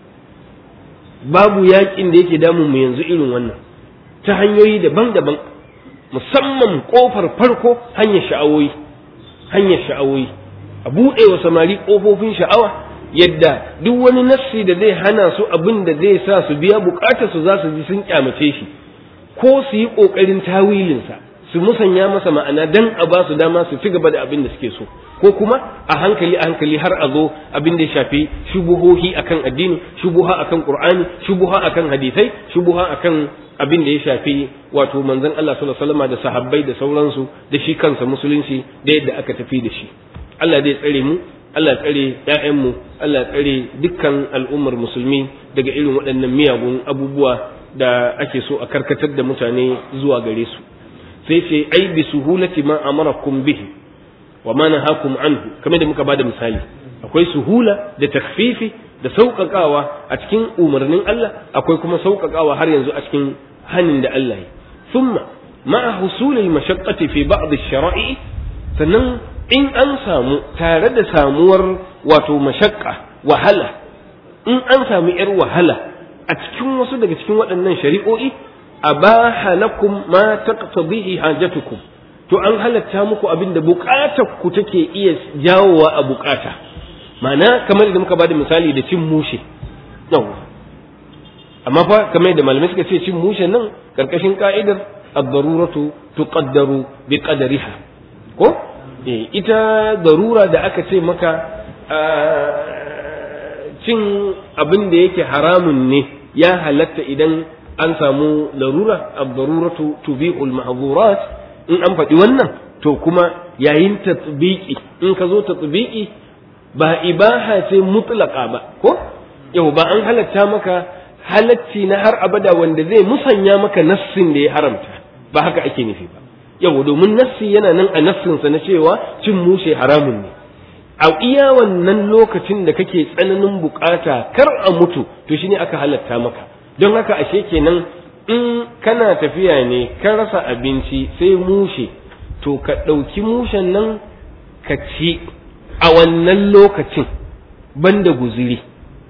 Babu yaƙin da yake damun mu yanzu irin wannan, ta hanyoyi daban-daban, musamman ƙofar farko hanyar sha'awoyi, a buɗe wa samari ƙofofin sha'awa, yadda duk wani nassi da zai hana su abin da zai sa su biya bukatar su za su ji sun kyamace shi, ko su yi ƙoƙarin tawilinsa su musanya masa ma'ana dan a ba su dama su ci gaba da abin da suke so, ko kuma a hankali har a zo abin da ya shafi shubuhohi akan addini, shubuha akan Qur'ani, shubuha akan hadisai, shubuha akan abin da ya shafi wato manzon Allah sallallahu alaihi wasallam da sahabbai da sauransu, da shi kansa musulunci da yadda aka tafi da shi. Allah zai tsare mu, Allah tsare ƴaƴanmu, Allah tsare dukkan al'ummar musulmi daga irin waɗannan miyagun abubuwa da ake so a karkatar da mutane zuwa gare su. sai ce ai bi suhulati ma amarakum bihi wa ma nahakum anhu, kamar da muka bada misali akwai suhula da takfifi da sauƙaƙawa a cikin umarnin Allah, akwai kuma sauƙaƙawa har yanzu a cikin hanin da Allah yi. Thumma ma'a husulil mashaqqati fi ba'd ash-shara'i, sannan in an samu tare da samuwar wato mashaqqa wahala, in an samu yar wahala a cikin wasu daga cikin waɗannan shari'o'i, abaha lakum ma taqtadihi hajatukum, to an halatta muku abin da buƙatar ku take iya jawowa a buƙata. Ma'ana kamar da muka bada misali da cin mushe, amma fa kamar da malamai suka ce cin mushe nan karkashin ka'idar ad-daruratu tuqaddaru bi qadariha, ko ita darura da aka ce maka cin abin da yake haramun ne ya halatta idan an samu larura, ad-daruratu tubi'u al-mahdhurat, in an faɗi wannan to kuma yayin tatbiqi, in ka zo tatbiqi ba ibaha ce mutlaka ba, ko yau ba an halatta maka halacci na har abada wanda zai musanya maka nassin da ya haramta, ba haka ake nufi ba. Yau domin nassi yana nan a nassinsa na cewa cin mushe haramun ne, a iya wannan lokacin da kake tsananin bukata kar a mutu, to shine aka halatta maka. Don haka ashe kenan in kana tafiya ne ka rasa abinci sai mushe, to ka ɗauki mushen nan ka ci a wannan lokacin banda guziri.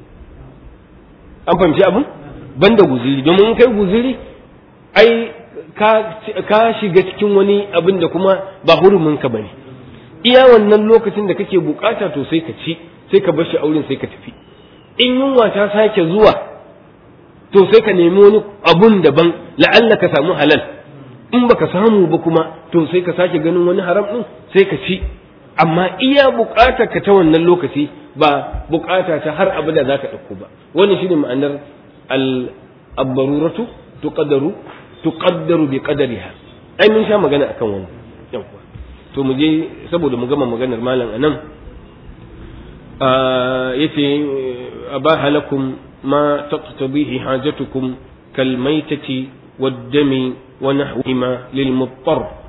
An fahimci abin? Banda guziri, domin kai guziri ai ka shiga cikin wani abin da kuma ba huruminka ba ne. Iya wannan lokacin da kake bukata to sai ka ci, sai ka bar shi auren sai ka tafi. In yunwa ta sake zuwa to sai ka nemi wani abun daban, la'alla ka samu halal. In baka samu ba kuma to sai ka sake ganin wani haram din sai ka ci. Amma iya bukatar ka ta wannan lokaci ba bukata ta har abada za ka ɗauko ba. Wannan shine ma'anar al-daruratu tuqaddaru bi qadariha. Ai mun sha magana akan wannan. Yawwa. To mu je saboda mu gama maganar malam anan. Yace abaha lakum ma taqtadihi hajatukum kal maitati wad dami wa nahwihima lil muttar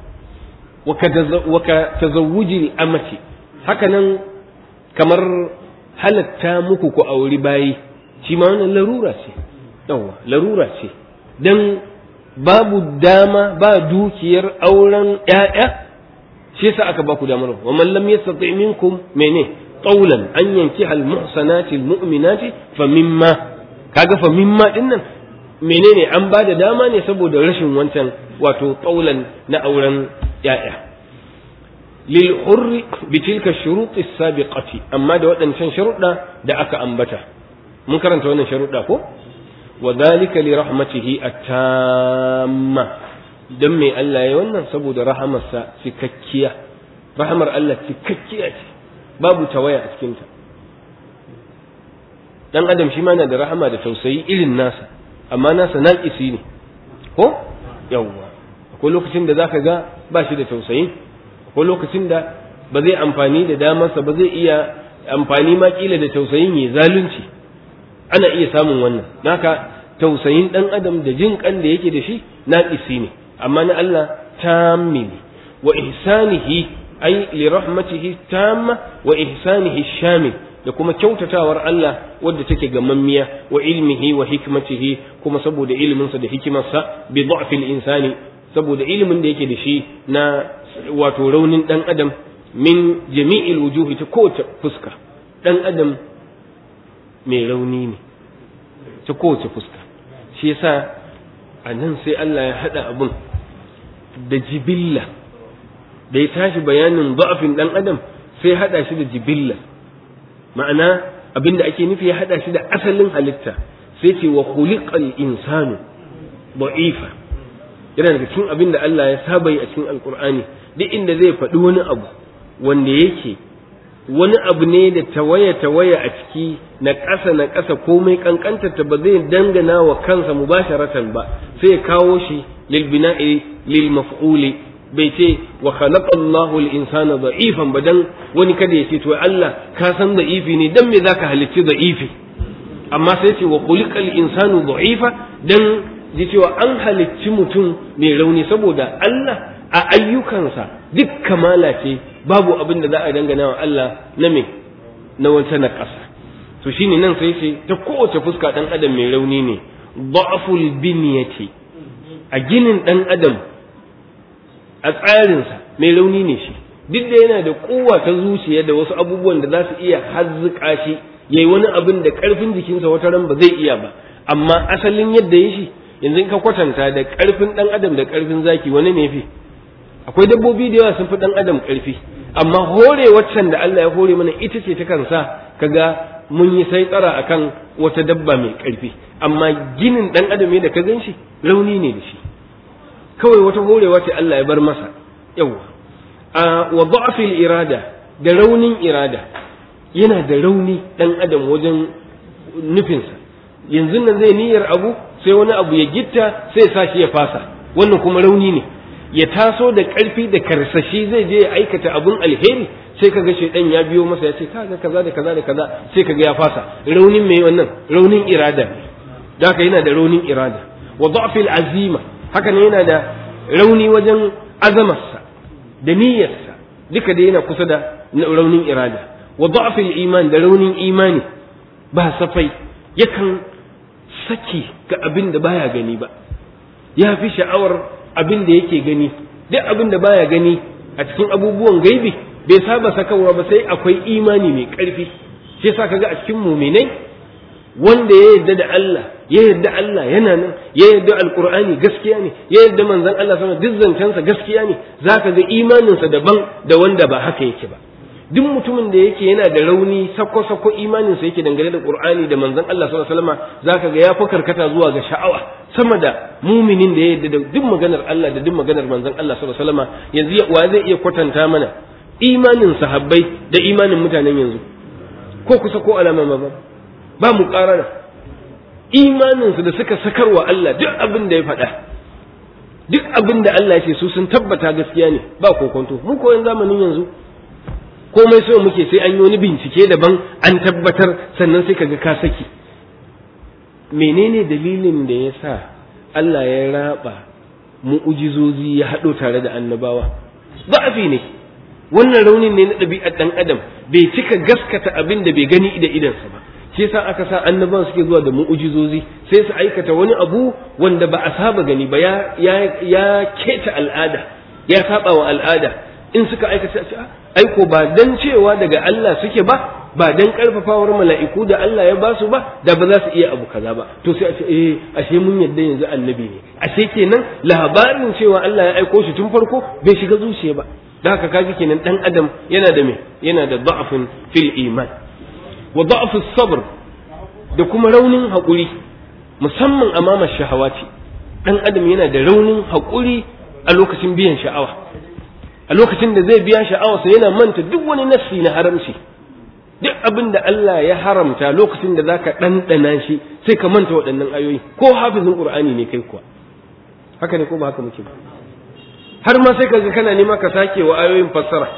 waka tazawujil amati, hakanan kamar halatta muku ku auri bayi, shi ma wannan larura ce, larura ce, dan babu dama ba dukiyar auren ƴaƴa, shi yasa aka ba ku damar. Wa man lam yastati minkum mene qawlan an yankiha al muhsanati al mu'minati fa mimma, kaga fa mimma dinnan menene an ba da dama ne saboda rashin wancan wato qawlan na auren ya'ya lil hurri bi tilka shurut as-sabiqati, amma da waɗancan sharuɗa da aka ambata. Mun karanta wannan sharuɗa ko? Wa dhalika li rahmatihi at-tamma, dan me Allah ya wannan saboda rahamarsa cikakkiya. Rahamar Allah cikakkiya ce, babu tawaya a cikin ta. Dan adam shi ma na da rahama da tausayi irin nasa, amma nasa naƙisi ne, ko? Yawwa. Akwai lokacin da zaka ga ba shi da tausayi, akwai lokacin da ba zai amfani da damarsa, ba zai iya amfani ma kila da tausayin ya zalunci. Ana iya samun wannan. Naka tausayin dan adam da jin kan da yake da shi naƙisi ne, amma na Allah tammi ne. Wa ihsanihi ay li rahmatihi tamma wa ihsanihi shamil, da kuma kyautatawar Allah wadda take gamammiya, wa ilmihi wa hikmatihi, kuma saboda iliminsa da hikimarsa, bi dha'fil insani, saboda ilimin da yake da shi na wato raunin dan adam, min jami'il wujuhi, ta kowace fuska dan adam mai rauni ne ta kowace fuska. Shi yasa a nan sai Allah ya hada abun da jibilla, da ya tashi bayanin dha'fin dan adam sai hada shi da jibilla, ma'ana abinda ake nufi ya hada shi da asalin halitta, sai ce wa khuliqal insanu da'ifa. Yana daga cikin abin da Allah ya saba yi a cikin alkur'ani, duk inda zai faɗi wani abu wanda yake wani abu ne da tawaye a ciki na ƙasa komai kankantar ta, ba zai dangana wa kansa mubasharatan ba, sai ya kawo shi lil bina'i lil maf'uli, bai ce wa khalaqa Allahu al-insana da'ifan ba, dan wani kada ya ce to Allah ka san da'ifi ne, dan me zaka halicci da'ifi? Amma sai ce wa khuliqal insanu da'ifa, dan ji cewa an halicci mutum mai rauni, saboda Allah a ayyukansa duk kamala ce, babu abin da za a dangana wa Allah na me na wata na ƙasa. to shine nan sai ce ta kowace fuska dan adam mai rauni ne, da'ful binyati, a ginin dan adam a tsarinsa mai rauni ne shi, duk da yana da kowa ta zuciya da wasu abubuwan da za su iya hazzuka shi yayi wani abin da karfin jikinsa wata ran ba zai iya ba, amma asalin yadda ya shi yanzu in ka kwatanta da karfin dan adam da karfin zaki wani ne fi? Akwai dabbobi da yawa sun fi dan adam karfi, amma hore waccan da Allah ya hore mana ita ce ta kansa kaga mun yi sai tsara akan wata dabba mai karfi, amma ginin dan adam da ka gan shi rauni ne da shi, kawai wata horewa ce Allah ya bar masa. yawa wa da'fil irada, da raunin irada, yana da rauni dan adam wajen nufinsa. Yanzu nan zai niyyar abu sai wani abu ya gitta sai ya sashi ya fasa, wannan kuma rauni ne. Ya taso da ƙarfi da karsashi zai je ya aikata abun alheri, sai kaga shaidan ya biyo masa ya ce kaga kaza da kaza da kaza, sai kaga ya fasa. Raunin mai wannan raunin irada ne, da haka yana da raunin irada. Wa da'fil azima, haka ne yana da rauni wajen azamarsa da niyyarsa, duka da yana kusa da raunin irada. Wa da'fil iman, da raunin imani, ba safai yakan saki ga abin da baya gani ba, ya fi sha'awar abin da yake gani. Duk abin da baya gani a cikin abubuwan gaibi bai saba sakawa ba, sai akwai imani mai ƙarfi. shi yasa kaga a cikin muminai wanda ya yarda da Allah, ya yarda Allah yana nan, ya yarda alqur'ani gaskiya ne, ya yarda manzon Allah sama duk zancensa gaskiya ne, zaka ga imaninsa daban da wanda ba haka yake ba. Duk mutumin da yake yana da rauni sako-sako imaninsa yake dangane da Qur'ani da manzon Allah sallallahu alaihi wasallam, zaka ga ya fi karkata zuwa ga sha'awa sama da muminin da ya yarda da duk maganar Allah da duk maganar manzon Allah sallallahu alaihi wasallam. Yanzu wa zai iya kwatanta mana imanin sahabbai da imanin mutanen yanzu? Ko kusa ko alama ma ba mu karara. Imaninsu da suka sakarwa Allah duk abin da ya faɗa, duk abin da Allah ya ce su sun tabbata gaskiya ne, ba kokonto. Mu koyon zamanin yanzu komai so muke sai an yi wani bincike daban an tabbatar sannan sai kaga ka saki. Menene dalilin da ya sa Allah ya raba mu'ujizozi ya haɗo tare da annabawa? Ba'afi ne, wannan raunin ne na ɗabi'ar ɗan adam, bai cika gaskata abin da bai gani da idansa ba. Shi yasa aka sa annabawan suke zuwa da mu'ujizozi, sai su aikata wani abu wanda ba a saba gani ba, ya keta al'ada, ya saba wa al'ada. In suka aikata aiko ba dan cewa daga Allah suke ba dan karfafawar mala'iku da Allah ya ba su ba, da ba za su iya abu kaza ba. To sai a ce ashe mun yadda yanzu annabi ne, ashe kenan labarin cewa Allah ya aiko shi tun farko bai shiga zuciya ba. Da haka kaji kenan dan adam yana da me, yana da da'afin fil iman wa da'afus sabr, da kuma raunin haƙuri musamman amama shahawati. Dan adam yana da raunin haƙuri a lokacin biyan sha'awa, a lokacin da zai biya sha'awarsa yana manta duk wani nassi na haramci. Duk abin da Allah ya haramta lokacin da zaka ɗanɗana shi sai ka manta waɗannan ayoyi, ko hafizin Qur'ani ne kai kuwa. Haka ne ko ba haka muke ba? Har ma sai kaga kana nema ka sake wa ayoyin fassara.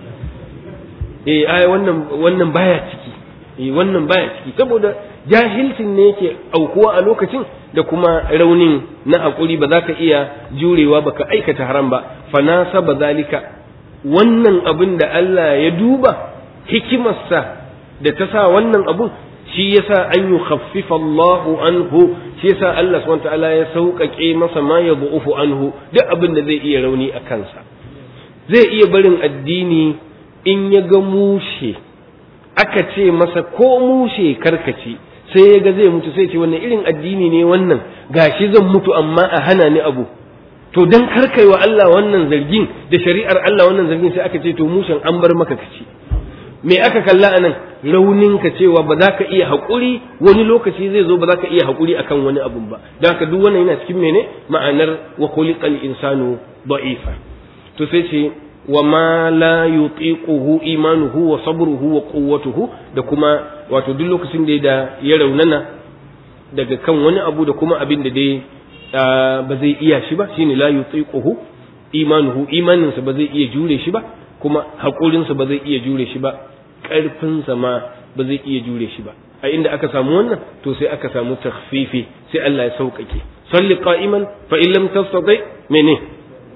Wannan baya ciki, wannan baya ciki, saboda jahilcin ne yake aukuwa a lokacin da kuma raunin na haƙuri, ba za ka iya jurewa ba ka aikata haram ba. Fanasaba zalika, wannan abin da Allah ya duba hikimarsa da ta sa wannan abun, shi yasa an yukhaffifa Allahu anhu, shi yasa Allah subhanahu wataala ya sauƙaƙe masa ma ya bu'ufu anhu, duk abin da zai iya rauni a kansa. Zai iya barin addini in ya ga mushe, aka ce masa ko mushe karkaci, sai ya ga zai mutu, sai ce wannan irin addini ne wannan, gashi zan mutu amma a hana ni abu. To dan karkaiwa Allah wannan zargin da shari'ar Allah wannan zargin, sai aka ce to mushen an bar maka kaci. Me aka kalla anan? Raunin ka cewa ba za ka iya haƙuri, wani lokaci zai zo ba za ka iya haƙuri akan wani abun ba. Dan haka duk wannan yana cikin mene ma'anar wa khuliqal insanu da'ifa. To sai ce wa ma la yutiquhu imanuhu wa sabruhu wa quwwatuhu, da kuma wato duk lokacin da ya raunana daga kan wani abu da kuma abin da dai ba zai iya shi ba, shine la yutiquhu imanuhu, imaninsa ba zai iya jure shi ba, kuma haƙurinsa ba zai iya jure shi ba, ƙarfinsa ma ba zai iya jure shi ba. A inda aka samu wannan to sai aka samu takhfifi, sai Allah ya sauƙaƙe. Salli qa'iman fa in lam tastati mene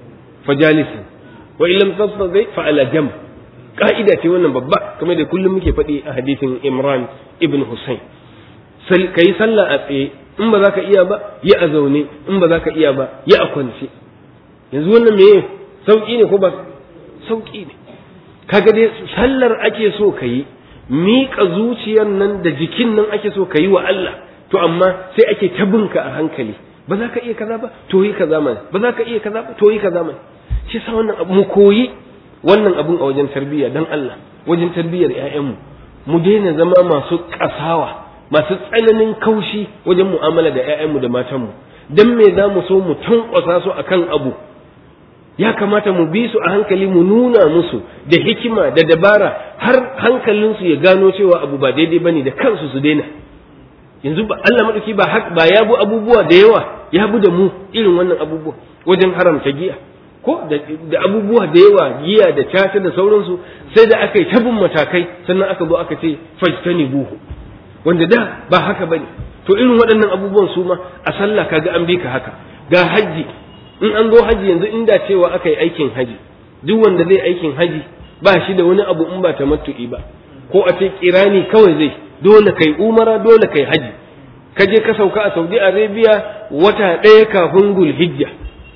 fajalisan wa illam tastati fa ala jam ka'ida ce wannan babba kamar da kullum muke faɗi a hadisin Imran ibn Husayn kai sallah a tsaye in ba za ka iya ba ya a zaune in ba za ka iya ba ya a kwance yanzu wannan meye sauki ne ko ba sauki ne kaga dai sallar ake so ka yi miƙa zuciyar nan da jikin nan ake so ka yi wa Allah to amma sai ake tabinka a hankali ba za ka iya kaza ba to yi kaza mana ba za ka iya kaza ba to yi kaza mana shi sa wannan abu mu koyi wannan abun a wajen tarbiyya dan Allah wajen tarbiyyar ƴaƴanmu mu daina zama masu kasawa masu tsananin kaushi wajen mu'amala da ƴaƴanmu da matanmu dan me za mu so mu tankwasa su akan abu ya kamata mu bi su a hankali mu nuna musu da hikima da dabara har hankalinsu ya gano cewa abu ba daidai bane da kansu su daina yanzu ba Allah madauki ba ya bu abubuwa da yawa ya bu da mu irin wannan abubuwa wajen haramta giya ko da abubuwa da yawa giya da caca da sauransu sai da aka yi tabin matakai sannan aka zo aka ce fajtani buhu wanda da ba haka bane to irin waɗannan abubuwan su ma a sallah kaga an bi ka haka ga haji in an zo haji yanzu inda cewa aka yi aikin haji duk wanda zai aikin haji ba shi da wani abu in ba tamattu'i ba ko a ce kirani kawai zai dole kai umara dole kai haji ka je ka sauka a Saudi Arabia wata ɗaya kafin Zulhijja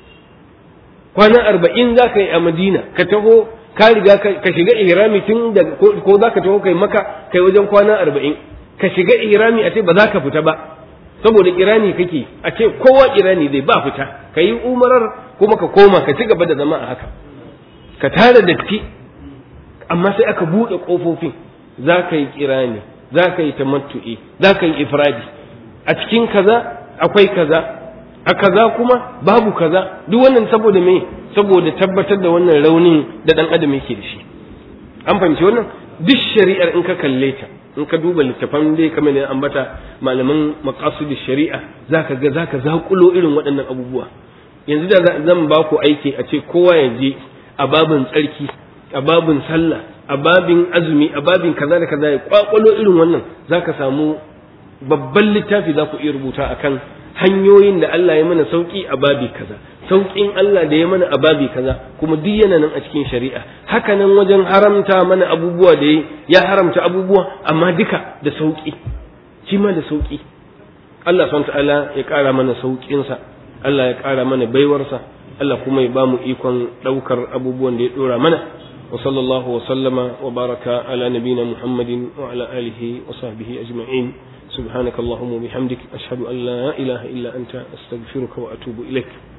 kwana 40 za ka yi a Madina ka taho ka riga ka shiga ihrami tun da ko za ka taho kai maka kai wajen kwana 40 ka shiga ihrami a ce ba za ka fita ba saboda kirani kake a ce kowa kirani zai ba fita ka yi umarar kuma ka koma ka ci gaba da zama a haka ka tara datti amma sai aka buɗe ƙofofin za ka yi kirani za ka yi tamattu'i za ka yi ifradi a cikin kaza akwai kaza a kaza kuma babu kaza duk wannan saboda me saboda tabbatar da wannan raunin da dan adam yake da shi an fahimci wannan duk shari'ar in ka kalle ta in ka duba littafan dai kamar ne ambata malaman maqasid shari'a zaka ga zaka zakulo irin waɗannan abubuwa yanzu da zan ba ku aiki a ce kowa ya je a babin tsarki a babin sallah a babin azumi a babin kaza da kaza ya kwakwalo irin wannan zaka samu babban littafi za ku iya rubuta akan hanyoyin da Allah ya mana sauki a babi kaza saukin Allah da ya mana a babi kaza kuma duk yana nan a cikin shari'a haka nan wajen haramta mana abubuwa da ya haramta abubuwa amma duka da sauki shi ma da sauki Allah subhanahu ta'ala ya kara mana saukinsa Allah ya kara mana baiwarsa Allah kuma ya ba mu ikon daukar abubuwan da ya dora mana wa sallallahu wa sallama wa baraka ala nabina Muhammadin wa ala alihi wa sahbihi ajma'in سبحانك اللهم وبحمدك أشهد أن لا إله إلا أنت أستغفرك وأتوب إليك